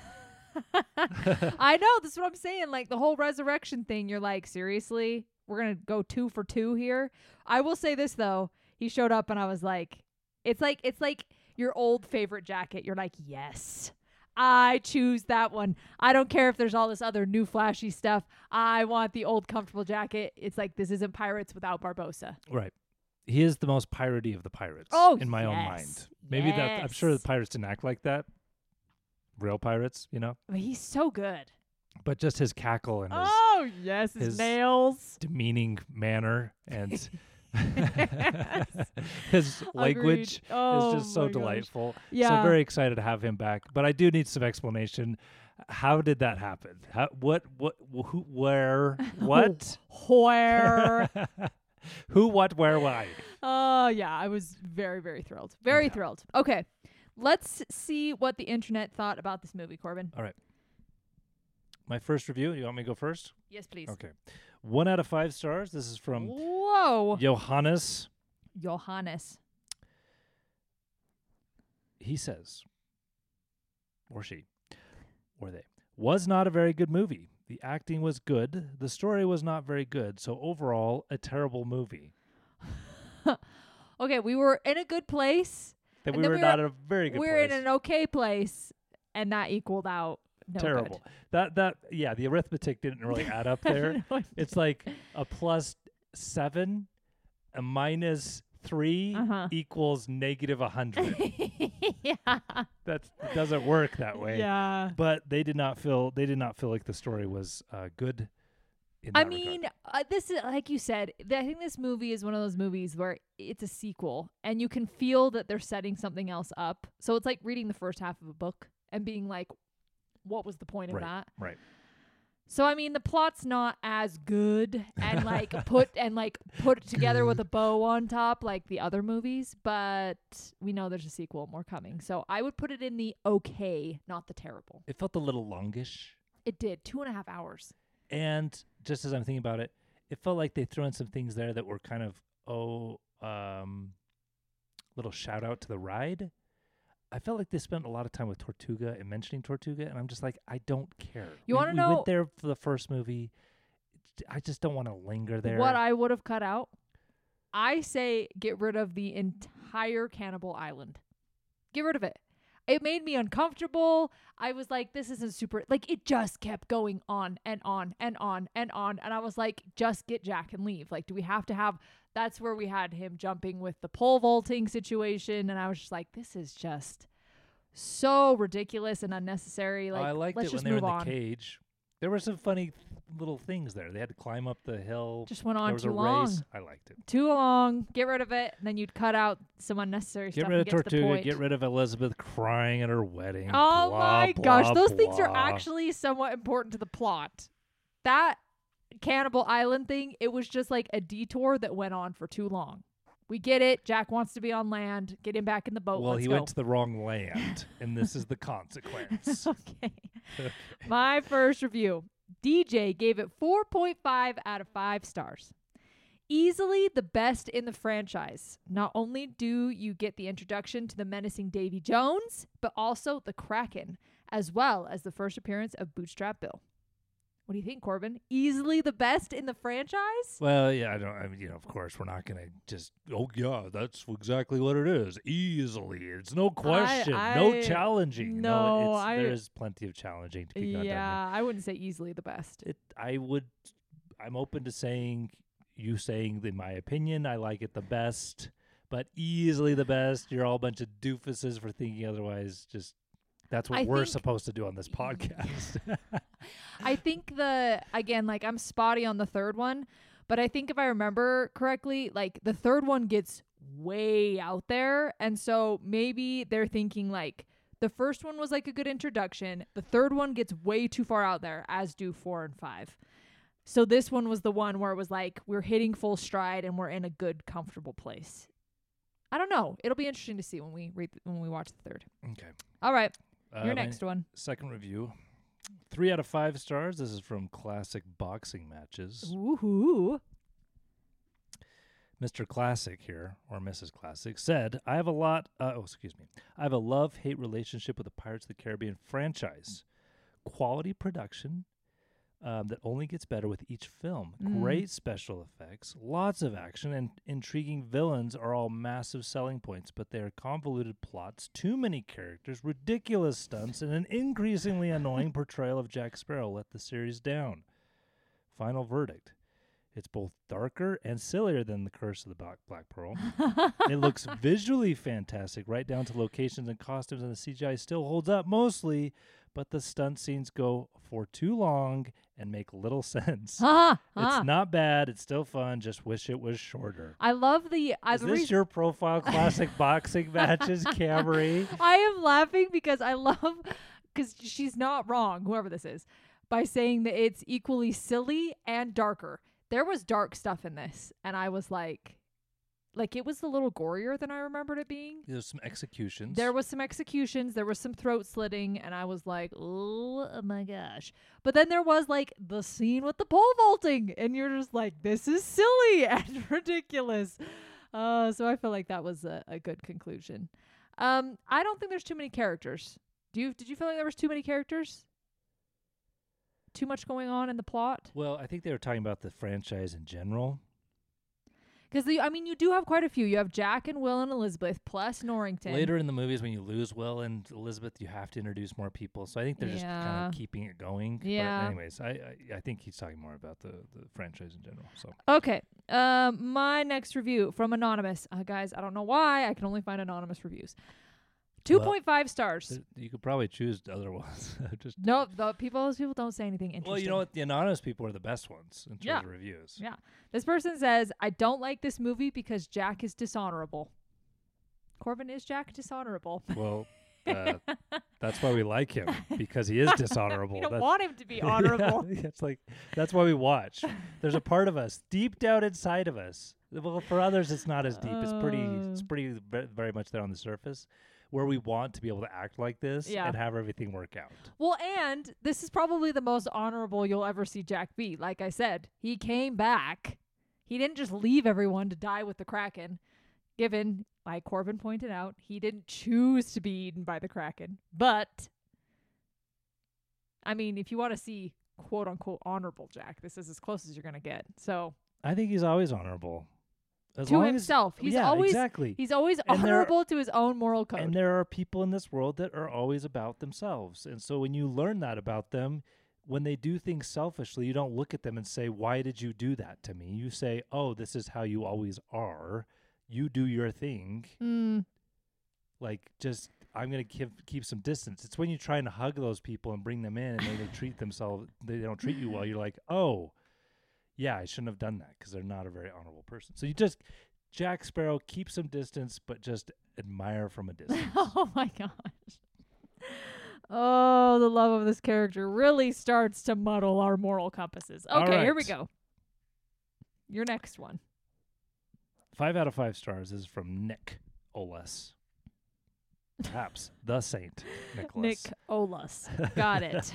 I know. This is what I'm saying. Like the whole resurrection thing. You're like, seriously? We're going to go 2 for 2 here? I will say this, though. He showed up and I was like, it's like your old favorite jacket. You're like, yes, I choose that one. I don't care if there's all this other new flashy stuff. I want the old comfortable jacket. It's like, this isn't Pirates without Barbossa. Right. He is the most piratey of the pirates in my own mind. Maybe that I'm sure the pirates didn't act like that. Real pirates, you know? But he's so good. But just his cackle and his nails. Demeaning manner and his language is just so delightful. Yeah. So I'm very excited to have him back. But I do need some explanation. How did that happen? Who, where, what? Where? Who, what, where, why? Oh, yeah. I was very, very thrilled. Very thrilled. Okay. Let's see what the internet thought about this movie, Corbin. All right. My first review. You want me to go first? Yes, please. Okay. 1 out of 5 stars. This is from Johannes. He says, or she, or they, was not a very good movie. The acting was good. The story was not very good. So overall, a terrible movie. Okay, we were in a good place. Then we were not in a very good place. We were in an okay place, and that equaled out. No terrible. Good. The arithmetic didn't really add up there. No, it's like a +7, a -3 equals -100. Yeah. That doesn't work that way. Yeah. But they did not feel like the story was good. This is, like you said, I think this movie is one of those movies where it's a sequel and you can feel that they're setting something else up. So it's like reading the first half of a book and being like, what was the point of that? Right. So I mean, the plot's not as good and put it together with a bow on top like the other movies, but we know there's a sequel, more coming. So I would put it in the okay, not the terrible. It felt a little longish. It did 2.5 hours. And just as I'm thinking about it, it felt like they threw in some things there that were kind of little shout out to the ride. I felt like they spent a lot of time with Tortuga and mentioning Tortuga, and I'm just like, I don't care. You want to know? We went there for the first movie. I just don't want to linger there. What I would have cut out? I say get rid of the entire Cannibal Island. Get rid of it. It made me uncomfortable. I was like, this isn't super... Like, it just kept going on and on and on and on. And I was like, just get Jack and leave. Like, do we have to have... That's where we had him jumping with the pole vaulting situation. And I was just like, this is just so ridiculous and unnecessary. Like, I liked let's it when just they were in move the on. cage. There were some funny little things there. They had to climb up the hill. Just went on there was too a long. race. I liked it. Too long. Get rid of it. And then you'd cut out some unnecessary Get stuff. rid of and get to the Tortuga. point. Get rid of Elizabeth crying at her wedding. Oh blah, my blah, gosh. Those things are blah. actually somewhat important to the plot. That Cannibal Island thing, it was just like a detour that went on for too long. We get it. Jack wants to be on land. Get him back in the boat. Well, Let's he go. went to the wrong land, and this is the consequence. Okay. My first review. DJ gave it 4.5 out of 5 stars. Easily the best in the franchise. Not only do you get the introduction to the menacing Davy Jones, but also the Kraken, as well as the first appearance of Bootstrap Bill. What do you think, Corbin? Easily the best in the franchise? Well, yeah, of course, we're not going to just, that's exactly what it is. Easily. It's no question. No challenging. No, there is plenty of challenging to be done. Yeah, I wouldn't say easily the best. I'm open to you saying, in my opinion, I like it the best, but easily the best. You're all a bunch of doofuses for thinking otherwise. Just, that's what we're supposed to do on this podcast. I think I'm spotty on the third one, but I think if I remember correctly, like the third one gets way out there. And so maybe they're thinking like the first one was like a good introduction. The third one gets way too far out there, as do 4 and 5. So this one was the one where it was like, we're hitting full stride and we're in a good, comfortable place. I don't know. It'll be interesting to see when we watch the third. Okay. All right. Your My next one. second review. 3 out of 5 stars. This is from Classic Boxing Matches. Woohoo. Mr. Classic here, or Mrs. Classic, said, I have a love-hate relationship with the Pirates of the Caribbean franchise. Quality production that only gets better with each film. Great special effects, lots of action, and intriguing villains are all massive selling points, but they are convoluted plots, too many characters, ridiculous stunts, and an increasingly annoying portrayal of Jack Sparrow let the series down. Final verdict. It's both darker and sillier than The Curse of the Black Pearl. It looks visually fantastic, right down to locations and costumes, and the CGI still holds up mostly, but the stunt scenes go for too long and make little sense. It's not bad. It's still fun. Just wish it was shorter. I love Is this your profile Classic Boxing Matches, Camry? I am laughing because because she's not wrong, whoever this is, by saying that it's equally silly and darker. There was dark stuff in this, and I was like it was a little gorier than I remembered it being. There's some executions. There was some executions. There was some throat slitting, and I was like, oh my gosh. But then there was like the scene with the pole vaulting, and you're just like, this is silly and ridiculous. So I feel like that was a good conclusion. I don't think there's too many characters. Did you feel like there was too many characters? Too much going on in the plot? Well, I think they were talking about the franchise in general. Because, you do have quite a few. You have Jack and Will and Elizabeth, plus Norrington. Later in the movies, when you lose Will and Elizabeth, you have to introduce more people. So I think they're just kind of keeping it going. Yeah. But anyways, I think he's talking more about the franchise in general. So okay. My next review from Anonymous. Guys, I don't know why. I can only find anonymous reviews. 2.5 stars. You could probably choose other ones. No, those people don't say anything interesting. Well, you know what? The anonymous people are the best ones in terms of reviews. Yeah. This person says, I don't like this movie because Jack is dishonorable. Corbin, is Jack dishonorable? Well, that's why we like him, because he is dishonorable. We don't want him to be honorable. Yeah, it's like, that's why we watch. There's a part of us deep down inside of us. Well, for others, it's not as deep. It's pretty very much there on the surface, where we want to be able to act like this and have everything work out. Well, and this is probably the most honorable you'll ever see Jack be. Like I said, he came back. He didn't just leave everyone to die with the Kraken. Given, like Corbin pointed out, he didn't choose to be eaten by the Kraken. But, if you want to see quote-unquote honorable Jack, this is as close as you're going to get. So I think he's always honorable. To himself. He's always honorable to his own moral code. And there are people in this world that are always about themselves. And so when you learn that about them, when they do things selfishly, you don't look at them and say, why did you do that to me? You say, oh, this is how you always are. You do your thing. Like, just, I'm going to keep some distance. It's when you're trying to hug those people and bring them in and they treat themselves, they don't treat you well. You're like, oh, yeah, I shouldn't have done that because they're not a very honorable person. So Jack Sparrow, keep some distance, but just admire from a distance. Oh, my gosh. Oh, the love of this character really starts to muddle our moral compasses. Okay, Here we go. Your next one. 5 out of 5 stars is from Nick Olas. Perhaps the Saint Nicholas. Nick Olas. Got it.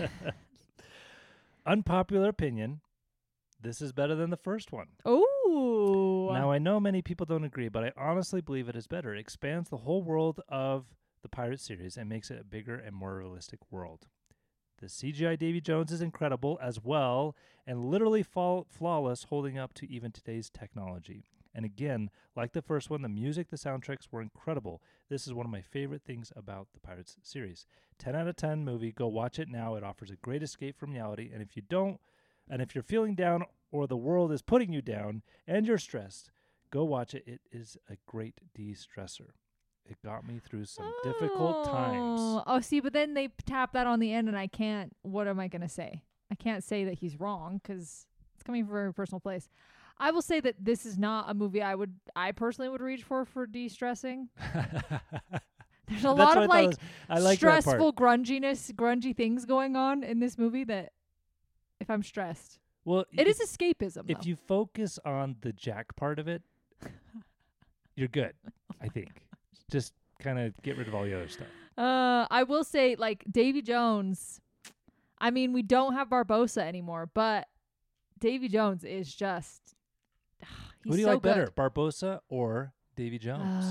Unpopular opinion. This is better than the first one. Oh. Now, I know many people don't agree, but I honestly believe it is better. It expands the whole world of the Pirate series and makes it a bigger and more realistic world. The CGI Davy Jones is incredible as well and literally flawless, holding up to even today's technology. And again, like the first one, the music, the soundtracks were incredible. This is one of my favorite things about the Pirates series. 10 out of 10 movie. Go watch it now. It offers a great escape from reality. And if you're feeling down or the world is putting you down and you're stressed, go watch it. It is a great de-stressor. It got me through some difficult times. Oh, see, but then they tap that on the end and I can't, what am I going to say? I can't say that he's wrong because it's coming from a very personal place. I will say that this is not a movie I personally would reach for de-stressing. There's a lot of like stressful grungy things going on in this movie that if I'm stressed. Well, it is escapism. If you focus on the Jack part of it, you're good. I think. Just kind of get rid of all the other stuff. I will say, like, Davy Jones, I mean, we don't have Barbossa anymore, but Davy Jones is just, he's Who do you so like better, good. Barbossa or Davy Jones?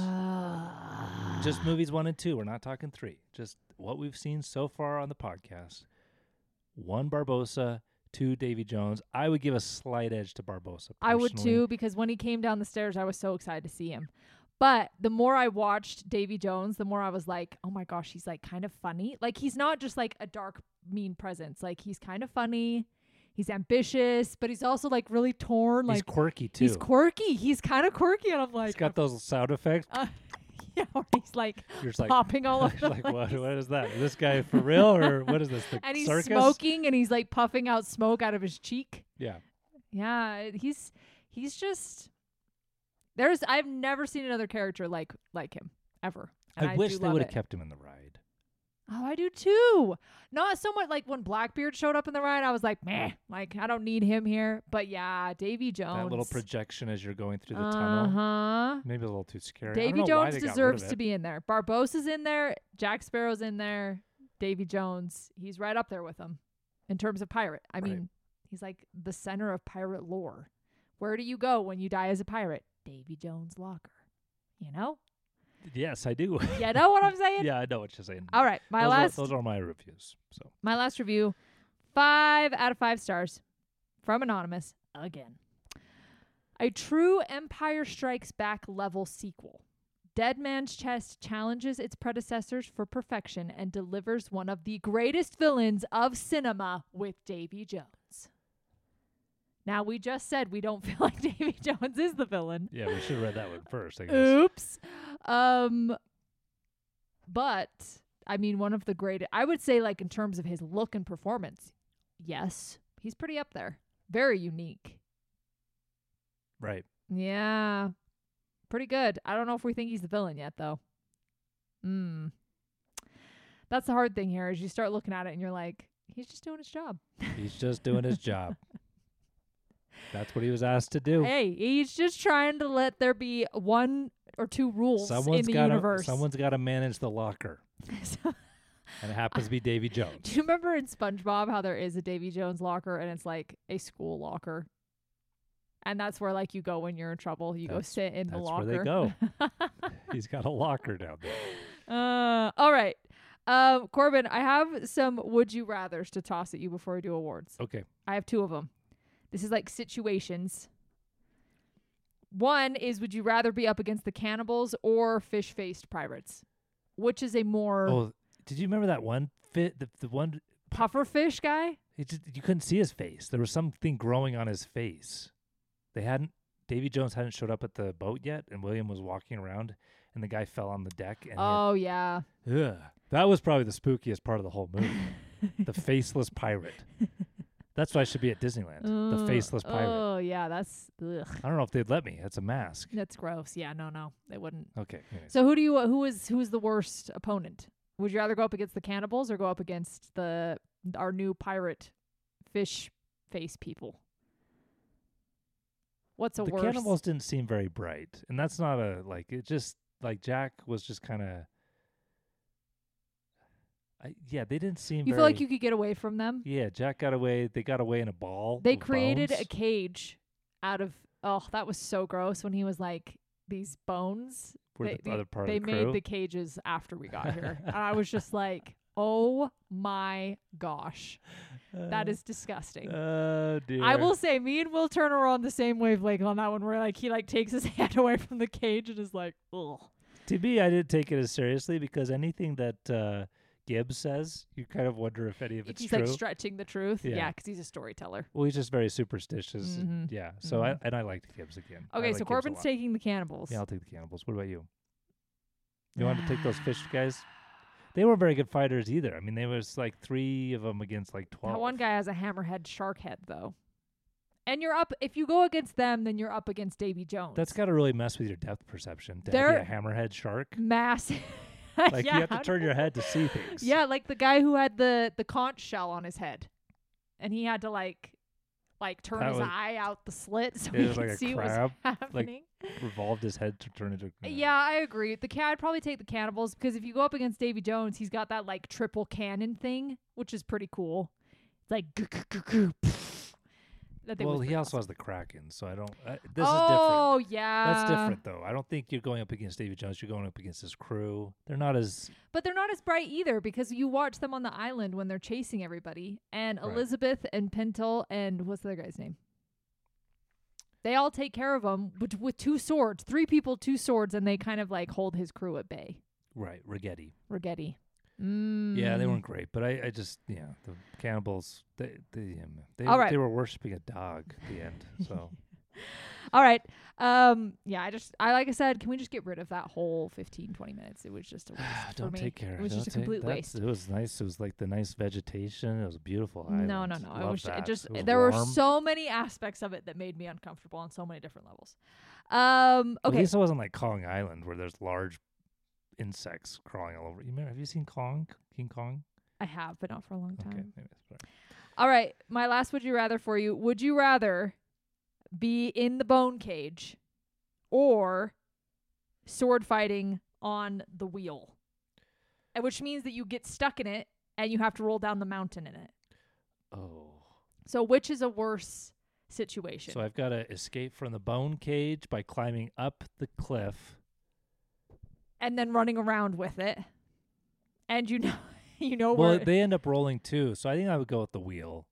Just movies 1 and 2. We're not talking 3. Just what we've seen so far on the podcast. 1 Barbossa, 2 Davy Jones. I would give a slight edge to Barbossa. I would personally. too, because when he came down the stairs, I was so excited to see him. But the more I watched Davy Jones, the more I was like, oh my gosh, he's like kind of funny. Like, he's not just like a dark, mean presence. Like, he's kind of funny. He's ambitious, but he's also like really torn. He's Like, quirky too. he's quirky. He's kind of quirky. And I'm like, He's got those sound effects. yeah, where he's like You're just like, popping all over the like place. what is that? Is this guy for real or what is this? The And he's circus? smoking and he's like puffing out smoke out of his cheek. Yeah. Yeah, he's just I've never seen another character like him ever. And I wish do they love would have it. kept him in the ride. Oh, I do too. Not so much like when Blackbeard showed up in the ride, I was like, meh, like I don't need him here. But yeah, Davy Jones. That little projection as you're going through the tunnel. Uh-huh. Maybe a little too scary. I Davy don't know why Jones they got rid deserves of to it. be in there. Barbossa's in there. Jack Sparrow's in there. Davy Jones, he's right up there with him in terms of pirate. I Right. mean, he's like the center of pirate lore. Where do you go when you die as a pirate? Davy Jones' locker. You know? Yes, I do. You know what I'm saying? Yeah, I know what you're saying. All right, those are my reviews. So my last review, 5 out of 5 stars from Anonymous again. A true Empire Strikes Back level sequel. Dead Man's Chest challenges its predecessors for perfection and delivers one of the greatest villains of cinema with Davy Jones. Now, we just said we don't feel like Davy Jones is the villain. yeah, we should have read that one first, I guess. Oops. But I mean, one of the greatest, I would say, like, in terms of his look and performance, yes, he's pretty up there. Very unique. Right. Yeah. Pretty good. I don't know if we think he's the villain yet, though. That's the hard thing here is you start looking at it and you're like, he's just doing his job. He's just doing his job. That's what he was asked to do. Hey, he's just trying to let there be 1 or 2 rules in the universe. Someone's got to manage the locker. And it happens to be Davy Jones. Do you remember in SpongeBob how there is a Davy Jones locker and it's like a school locker? And that's where, like, you go when you're in trouble. You go sit in the locker. That's where they go. He's got a locker down there. All right. Corbin, I have some would you rathers to toss at you before we do awards. Okay. I have 2 of them. This is like situations. One is, would you rather be up against the cannibals or fish-faced pirates? Which is a more Oh, did you remember that one fit? The one puffer fish guy? you couldn't see his face. There was something growing on his face. Davy Jones hadn't showed up at the boat yet, and William was walking around, and the guy fell on the deck. And Oh, yeah. that was probably the spookiest part of the whole movie. The faceless pirate. That's why I should be at Disneyland. The faceless pirate. Oh, yeah. That's ugh. I don't know if they'd let me. That's a mask. That's gross. Yeah, no, they wouldn't. Okay. Anyways. So who is the worst opponent? Would you rather go up against the cannibals or go up against our new pirate fish face people? What's a the worse? cannibals didn't seem very bright, and that's not it just like Jack was just kind of they didn't seem You very, feel like you could get away from them? Yeah, Jack got away. They got away in a ball. They of created bones. a cage out of that was so gross when he was like these bones. For the other part they of the made crew. the cages after we got here. And I was just like, oh my gosh. That is disgusting. Oh dear. I will say, me and Will Turner are on the same wavelength on that one, where like he like takes his hand away from the cage and is like, ugh. To me, I didn't take it as seriously because anything that Gibbs says, you kind of wonder if any of it's He's true. like stretching the truth. Yeah. Yeah, because he's a storyteller. Well, he's just very superstitious. And, Mhm. yeah. So Mhm. I liked Gibbs again. I Okay, like so Gibbs a Corbin's lot. taking the cannibals. Yeah, I'll take the cannibals. What about you? You want to take those fish guys? They weren't very good fighters either. I mean, there was like 3 of them against like 12. That one guy has a hammerhead shark head, though. And you're up, if you go against them, then you're up against Davy Jones. That's got to really mess with your depth perception. To They're- be a hammerhead shark. massive. Like Yeah, you have to turn your head to see things. Yeah, like the guy who had the conch shell on his head. And he had to like like turn That his was- eye out the slit so It he was could like a see crab, what's happening. Revolved his head to turn into. Yeah, I agree. I'd probably take the cannibals because if you go up against Davy Jones, he's got that like triple cannon thing, which is pretty cool. It's like that thing Well, was he pretty also awesome. has the Kraken, so I don't. This is different. Oh yeah, That's different, though. I don't think you're going up against Davy Jones. You're going up against his crew. They're not as. But they're not as bright either because you watch them on the island when they're chasing everybody. And Right. Elizabeth and Pintel and what's the other guy's name? They all take care of him with 2 swords. 3 people, 2 swords, and they kind of like hold his crew at bay. Right, Rigetti. Rigetti. Yeah, they weren't great, but I just the cannibals they All right. they were worshiping a dog at the end. So All right. Yeah, like I said, can we just get rid of that whole 15-20 minutes? It was just a waste for don't me. take care. It was Don't just a take- complete that's- waste. It was nice. It was like the nice vegetation. It was a beautiful island. No. It Loved was that. just It was there were warm. so many aspects of it that made me uncomfortable on so many different levels. At Okay. least it wasn't like Kong Island where there's large insects crawling all over. Have you seen King Kong? I have, but not for a long time. Okay, maybe that's better. All right, my last would you rather for you. Would you rather be in the bone cage or sword fighting on the wheel? Which means that you get stuck in it and you have to roll down the mountain in it. Oh. So which is a worse situation? So I've got to escape from the bone cage by climbing up the cliff. And then running around with it. And you know Well, where they end up rolling too, so I think I would go with the wheel.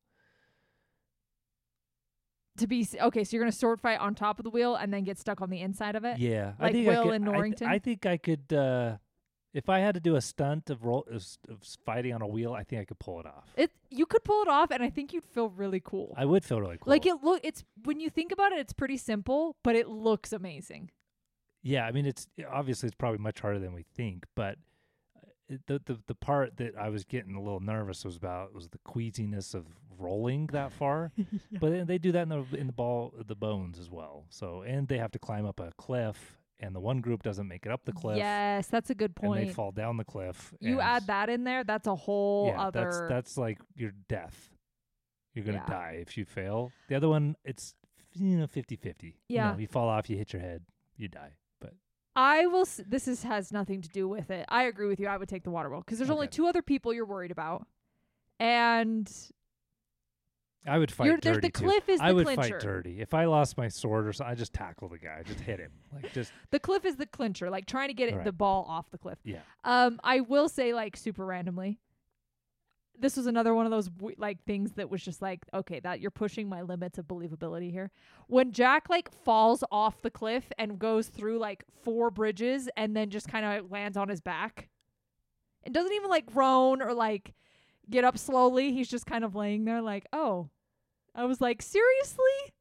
okay, so you're going to sword fight on top of the wheel and then get stuck on the inside of it? Yeah, Like I think Will I could, in Norrington? I think I could. If I had to do a stunt of fighting on a wheel, I think I could pull it off. You could pull it off and I think you'd feel really cool. I would feel really cool. Like it's when you think about it, it's pretty simple, but it looks amazing. Yeah, I mean, it's obviously it's probably much harder than we think, but the part that I was getting a little nervous was the queasiness of rolling that far. But then they do that in the bones as well. So and they have to climb up a cliff, and the one group doesn't make it up the cliff. Yes, that's a good point. And they fall down the cliff. You and add that in there, that's a whole yeah, other. that's like your death. You're gonna Yeah. die if you fail. The other one, it's 50-50. Yeah. You fall off, you hit your head, you die. But I will. Has nothing to do with it. I agree with you. I would take the water wheel because there's only Okay. 2 other people you're worried about, and I would fight dirty the too. cliff is I the would clincher. fight dirty. If I lost my sword or something, I just tackle the guy, just hit him, like just The cliff is the clincher, like trying to get Right. the ball off the cliff. yeah. I will say, like, super randomly, this was another one of those things that was just like, okay, that you're pushing my limits of believability here. When Jack falls off the cliff and goes through 4 bridges and then just kind of lands on his back and doesn't even groan or get up slowly. He's just kind of laying there oh. I was like, seriously?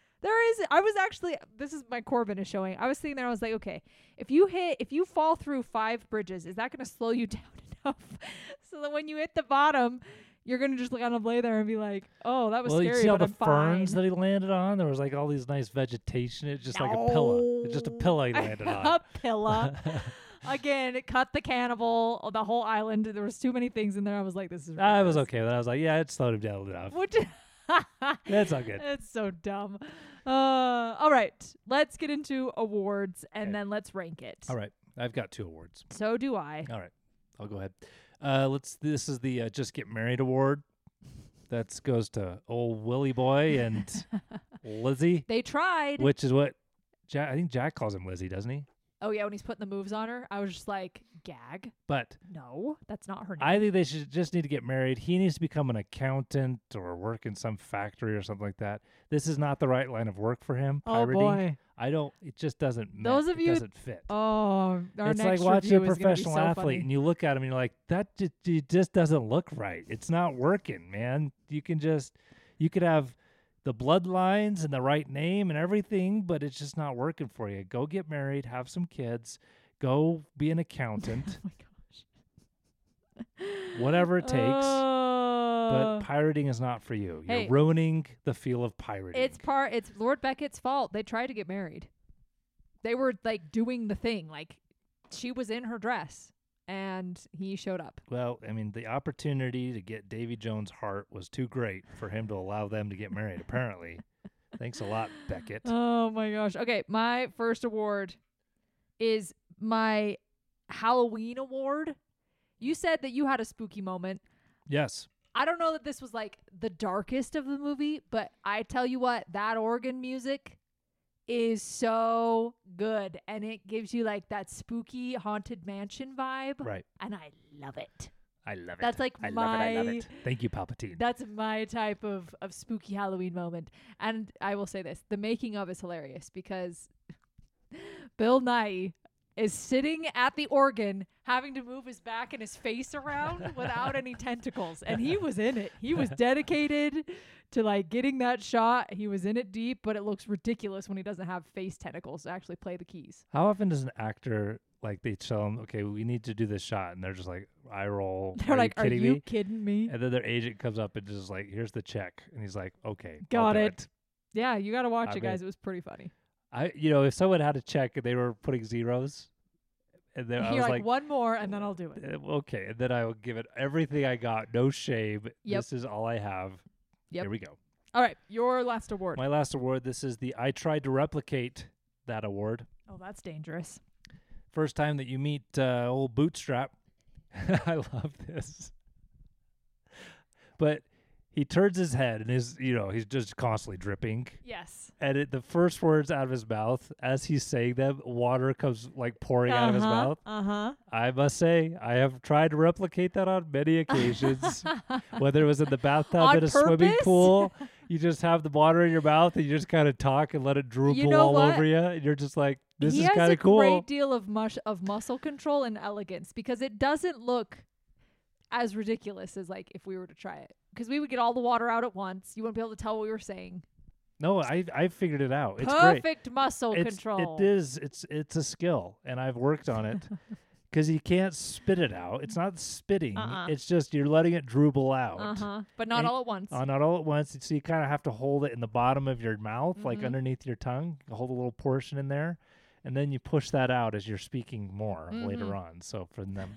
This is my Corbin is showing. I was sitting there, I was like, okay, if you fall through 5 bridges, is that going to slow you down enough so that when you hit the bottom, you're going to just kind of lay there and be like, oh, that was Well, scary, you see all but the I'm ferns fine. that he landed on? There was all these nice vegetation. It's just like a pillow. It's just a pillow he landed on. A pillow. Again, it cut the cannibal, the whole island. There was too many things in there. I was like, this is ridiculous. I was okay with that. I was like, yeah, it slowed him down enough. Which That's not good. It's so dumb. All right, let's get into awards and Okay. then let's rank it. All right. I've got 2 awards. So do I. All right. I'll go ahead. This is the Just Get Married award. That goes to old Willie Boy and Lizzie, They tried. which is what I think Jack calls him Lizzie, doesn't he? Oh yeah, when he's putting the moves on her, I was just like, gag. But No, that's not her name. I think they should just need to get married. He needs to become an accountant or work in some factory or something like that. This is not the right line of work for him. oh Pirating. boy. It just doesn't Those it of you- doesn't fit. Oh, our It's next like watching a review is gonna be professional so athlete funny. and you look at him and you're like, it just doesn't look right. It's not working, man. You could have the bloodlines and the right name and everything, but it's just not working for you. Go get married, have some kids, go be an accountant, Oh my gosh. whatever it takes. But Oh. pirating is not for you. You're Hey. ruining the feel of pirating. It's Lord Beckett's fault. They tried to get married. They were doing the thing. She was in her dress and he showed up. Well, I mean, the opportunity to get Davy Jones' heart was too great for him to allow them to get married, apparently. Thanks a lot, Beckett. Oh my gosh. Okay, my first award is my Halloween award. You said that you had a spooky moment. Yes. I don't know that this was like the darkest of the movie, but I tell you what, that organ music is so good, and it gives you like that spooky haunted mansion vibe. Right. And I love it. I love it. That's like I my love it. Thank you, Palpatine. That's my type of spooky Halloween moment. And I will say this, the making of is hilarious because Bill Nighy is sitting at the organ having to move his back and his face around without any tentacles. And he was in it. He was dedicated to like getting that shot. He was in it deep, but it looks ridiculous when he doesn't have face tentacles to actually play the keys. How often does an actor, like, they tell them, okay, we need to do this shot, and they're just like, eye roll. They're like, are you me? kidding me? And then their agent comes up and just like, here's the check. And he's like, okay. Got I'll do it. Yeah, you got to watch I'm it, guys. It was pretty funny. If someone had a check and they were putting zeros, and then I You're was like, one more, and then I'll do it. Okay. And then I will give it everything I got. No shame. Yep. This is all I have. Yep. Here we go. All right, your last award. My last award, this is the I tried to replicate that award. Oh, that's dangerous. First time that you meet old Bootstrap. I love this. But he turns his head and he's just constantly dripping. Yes. And the first words out of his mouth, as he's saying them, water comes like pouring out of his mouth. I must say, I have tried to replicate that on many occasions. Whether it was in the bathtub On in a purpose? swimming pool, you just have the water in your mouth and you just kind of talk and let it dribble all over you. And you're just like, this is kind of cool. He has a great deal of muscle control and elegance because it doesn't look as ridiculous as like if we were to try it. Because we would get all the water out at once. You wouldn't be able to tell what we were saying. No, I figured it out. It's Perfect great. muscle control. It is. It's a skill, and I've worked on it. Because you can't spit it out. It's not spitting. It's just you're letting it dribble out. But not all at once. Not all at once. So you kind of have to hold it in the bottom of your mouth, like underneath your tongue. Hold a little portion in there. And then you push that out as you're speaking more later on. So for them,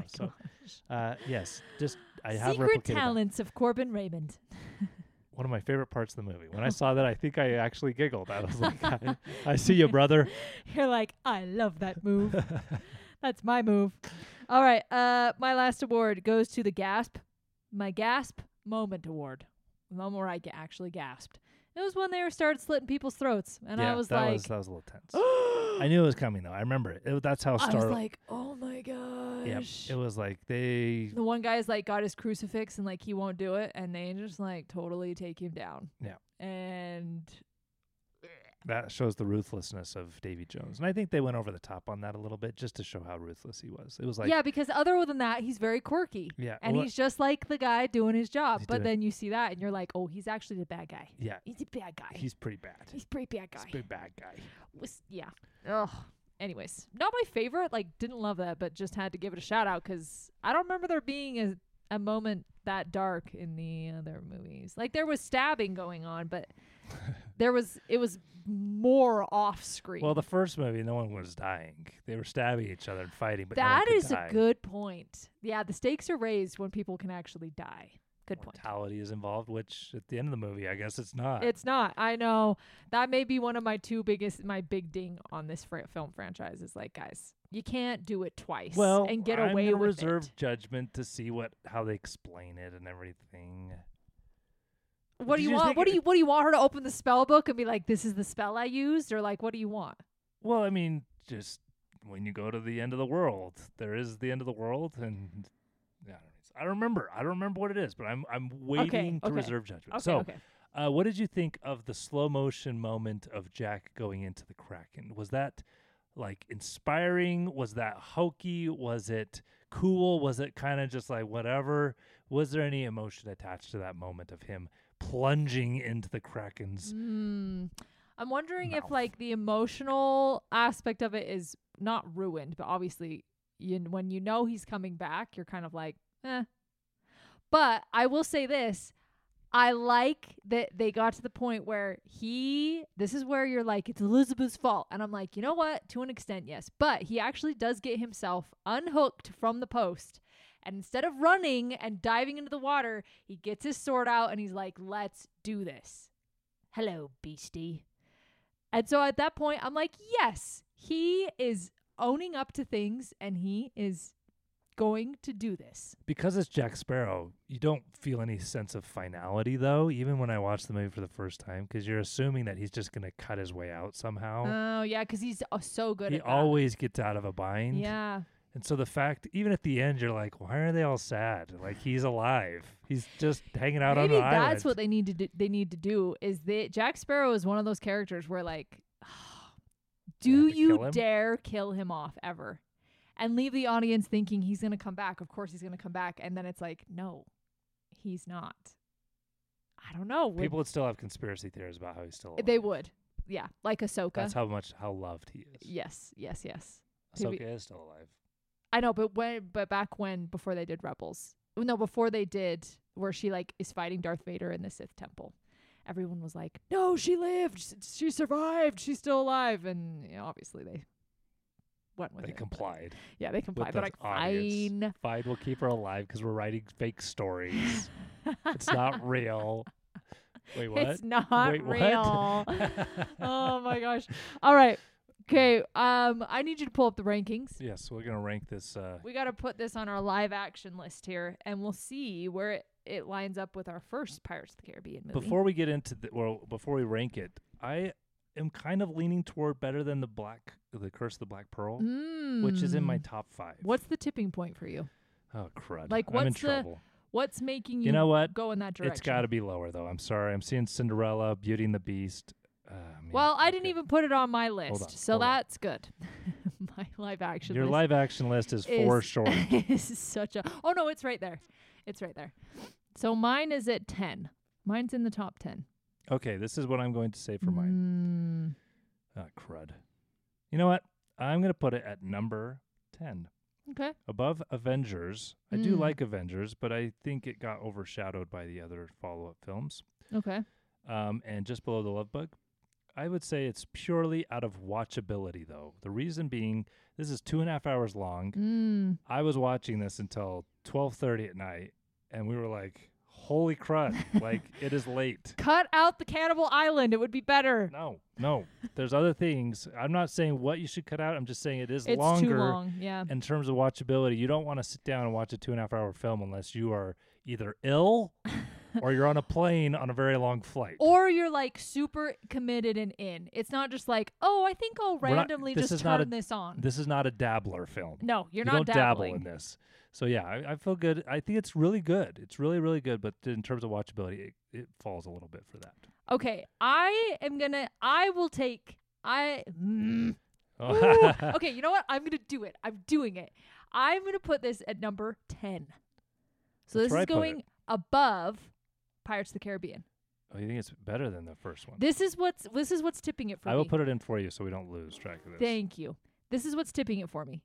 yes, just I have Secret talents of Corbin Raymond. One of my favorite parts of the movie. When I saw that, I think I actually giggled. I was like, I see you, brother. You're like, I love that move. That's my move. All right. My last award goes to my gasp moment award. The moment where I actually gasped. It was when they started slitting people's throats, and I was like, that was a little tense. I knew it was coming though. I remember it. That's how it started. I was like, oh my gosh. Yep. It was like the one guy's like got his crucifix and like he won't do it, and they just like totally take him down. Yeah. And that shows the ruthlessness of Davy Jones. And I think they went over the top on that a little bit just to show how ruthless he was. It was like, yeah, because other than that, he's very quirky. Yeah. And he's just like the guy doing his job. He's but then you see that and you're like, oh, he's actually the bad guy. Yeah. He's a bad guy. He's pretty bad. He's pretty bad guy. He's a pretty bad guy. Yeah. Ugh. Anyways, not my favorite. Like, didn't love that, but just had to give it a shout out because I don't remember there being a moment that dark in the other movies. Like, there was stabbing going on, but it was more off screen. Well, the first movie, no one was dying. They were stabbing each other and fighting, but that no one is could die. A good point. Yeah, the stakes are raised when people can actually die. Good point. Mortality is involved, which at the end of the movie, I guess it's not. It's not. I know. That may be one of my my big ding on this film franchise is like, guys, you can't do it twice and get away with it. Reserve judgment to see how they explain it and everything. What do you want? What do you want her to open the spell book and be like, this is the spell I used? Or like, what do you want? Well, I mean, just when you go to the end of the world, there is the end of the world, and I don't remember what it is, but I'm waiting to reserve judgment. What did you think of the slow motion moment of Jack going into the Kraken? Was that like inspiring? Was that hokey? Was it cool? Was it kind of just like whatever? Was there any emotion attached to that moment of him plunging into the Kraken's I'm wondering mouth? if like the emotional aspect of it is not ruined, but obviously when you know he's coming back, you're kind of like, eh. But I will say this, I like that they got to the point where this is where you're like, it's Elizabeth's fault. And I'm like, you know what? To an extent, yes. But he actually does get himself unhooked from the post. And instead of running and diving into the water, he gets his sword out and he's like, let's do this. Hello, beastie. And so at that point, I'm like, yes, he is owning up to things and he is going to do this. Because it's Jack Sparrow, you don't feel any sense of finality, though, even when I watched the movie for the first time, because you're assuming that he's just going to cut his way out somehow. Oh, yeah, because he's so good he at that. He always gets out of a bind. Yeah. And so the fact, even at the end, you're like, why are they all sad? Like, he's alive. He's just hanging out on the island. Maybe that's what they need to do. They need to do is Jack Sparrow is one of those characters where, like, do you dare kill him off ever? And leave the audience thinking he's going to come back. Of course he's going to come back. And then it's like, no, he's not. I don't know. People would still have conspiracy theories about how he's still alive. They would. Yeah. Like Ahsoka. That's how loved he is. Yes. Ahsoka is still alive. I know, but before they did Rebels. No, before they did where she like is fighting Darth Vader in the Sith temple. Everyone was like, no, she lived. She survived. She's still alive. And obviously they went with it. They complied. Yeah, they complied. They're like, fine. Fine, we'll keep her alive because we're writing fake stories. It's not real. Wait, what? It's not real. Oh, my gosh. All right. Okay, I need you to pull up the rankings. Yes, we're going to rank this. We got to put this on our live action list here, and we'll see where it lines up with our first Pirates of the Caribbean movie. Before we get into before we rank it, I am kind of leaning toward better than the Curse of the Black Pearl, which is in my top 5. What's the tipping point for you? Oh, crud. Like, I'm in trouble. What's making you go in that direction? It's got to be lower, though. I'm sorry. I'm seeing Cinderella, Beauty and the Beast. Well, I didn't even put it on my list, so that's good. My live action Your list. live action list is 4 short. Is such a... Oh, no, it's right there. It's right there. So mine is at 10. Mine's in the top 10. Okay, this is what I'm going to say for mine. Crud. You know what? I'm going to put it at number 10. Okay. Above Avengers. I do like Avengers, but I think it got overshadowed by the other follow-up films. Okay. And just below The Love Bug. I would say it's purely out of watchability, though. The reason being, this is 2.5 hours long. I was watching this until 12:30 at night, and we were like, holy crud, like, it is late. Cut out the Cannibal Island. It would be better. No. There's other things. I'm not saying what you should cut out. I'm just saying it's longer. It's too long, yeah. In terms of watchability, you don't want to sit down and watch a 2.5 hour film unless you are either ill or you're on a plane on a very long flight. Or you're like super committed and in. It's not just like, oh, I think I'll randomly just turn this on. This is not a dabbler film. No, you not dabbling. Dabble in this. So yeah, I feel good. I think it's really good. It's really, really good. But in terms of watchability, it falls a little bit for that. Okay, Okay, you know what? I'm going to do it. I'm doing it. I'm going to put this at number 10. So this is going above Pirates of the Caribbean. Oh, you think it's better than the first one? This is what's tipping it for me. I will put it in for you so we don't lose track of this. Thank you. This is what's tipping it for me.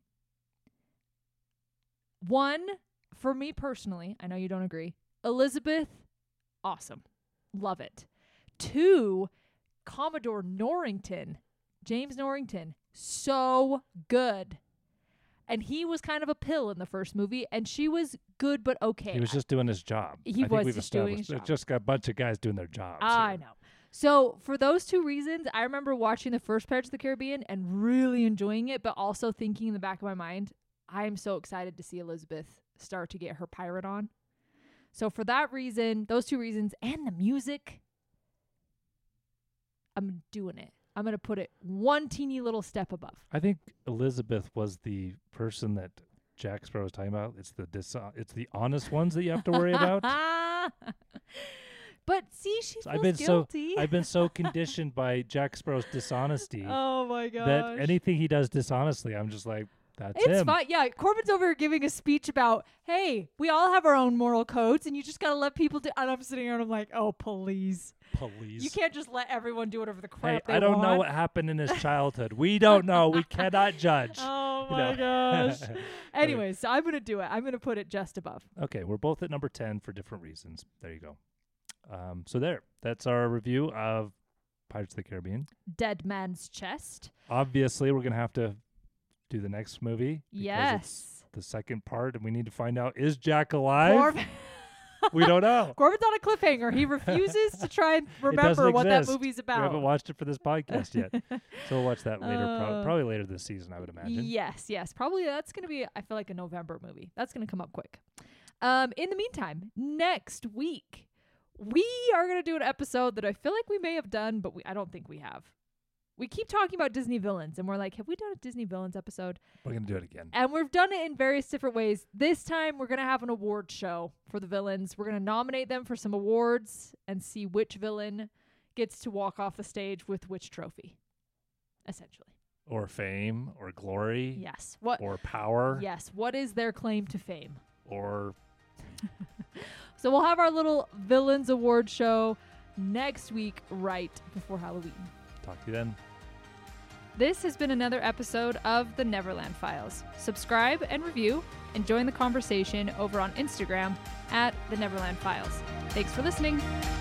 1, for me personally, I know you don't agree. Elizabeth, awesome. Love it. 2, Commodore Norrington, James Norrington, so good. And he was kind of a pill in the first movie, and she was good but okay. He was just doing his job. He was just doing his job. It's just got a bunch of guys doing their jobs. I know. So for those 2 reasons, I remember watching the first Pirates of the Caribbean and really enjoying it, but also thinking in the back of my mind, I am so excited to see Elizabeth start to get her pirate on. So for that reason, those 2 reasons, and the music, I'm doing it. I'm going to put it one teeny little step above. I think Elizabeth was the person that Jack Sparrow was talking about. It's the honest ones that you have to worry about. But see, she feels guilty. I've been so conditioned by Jack Sparrow's dishonesty. Oh my gosh. That anything he does dishonestly, I'm just like, that's it's him. Fine. Yeah, Corbin's over here giving a speech about, hey, we all have our own moral codes, and you just got to let people do. And I'm sitting here and I'm like, oh, please. You can't just let everyone do whatever the crap they want. I don't know what happened in his childhood. We don't know. We cannot judge. Oh, my gosh. Anyways, so I'm going to do it. I'm going to put it just above. Okay, we're both at number 10 for different reasons. There you go. That's our review of Pirates of the Caribbean. Dead Man's Chest. Obviously, we're going to have to do the next movie. Yes. It's the second part, and we need to find out, is Jack alive? We don't know. Corbin's on a cliffhanger. He refuses to try and remember what that movie's about. We haven't watched it for this podcast yet. So we'll watch that later, probably later this season, I would imagine. Yes. Probably that's going to be, I feel like, a November movie. That's going to come up quick. In the meantime, next week, we are going to do an episode that I feel like we may have done, but I don't think we have. We keep talking about Disney villains, and we're like, have we done a Disney villains episode? We're going to do it again. And we've done it in various different ways. This time, we're going to have an award show for the villains. We're going to nominate them for some awards and see which villain gets to walk off the stage with which trophy, essentially. Or fame, or glory. Yes. Or power. Yes. What is their claim to fame? Or... So we'll have our little villains award show next week right before Halloween. Talk to you then. This has been another episode of The Neverland Files. Subscribe and review and join the conversation over on Instagram at The Neverland Files. Thanks for listening.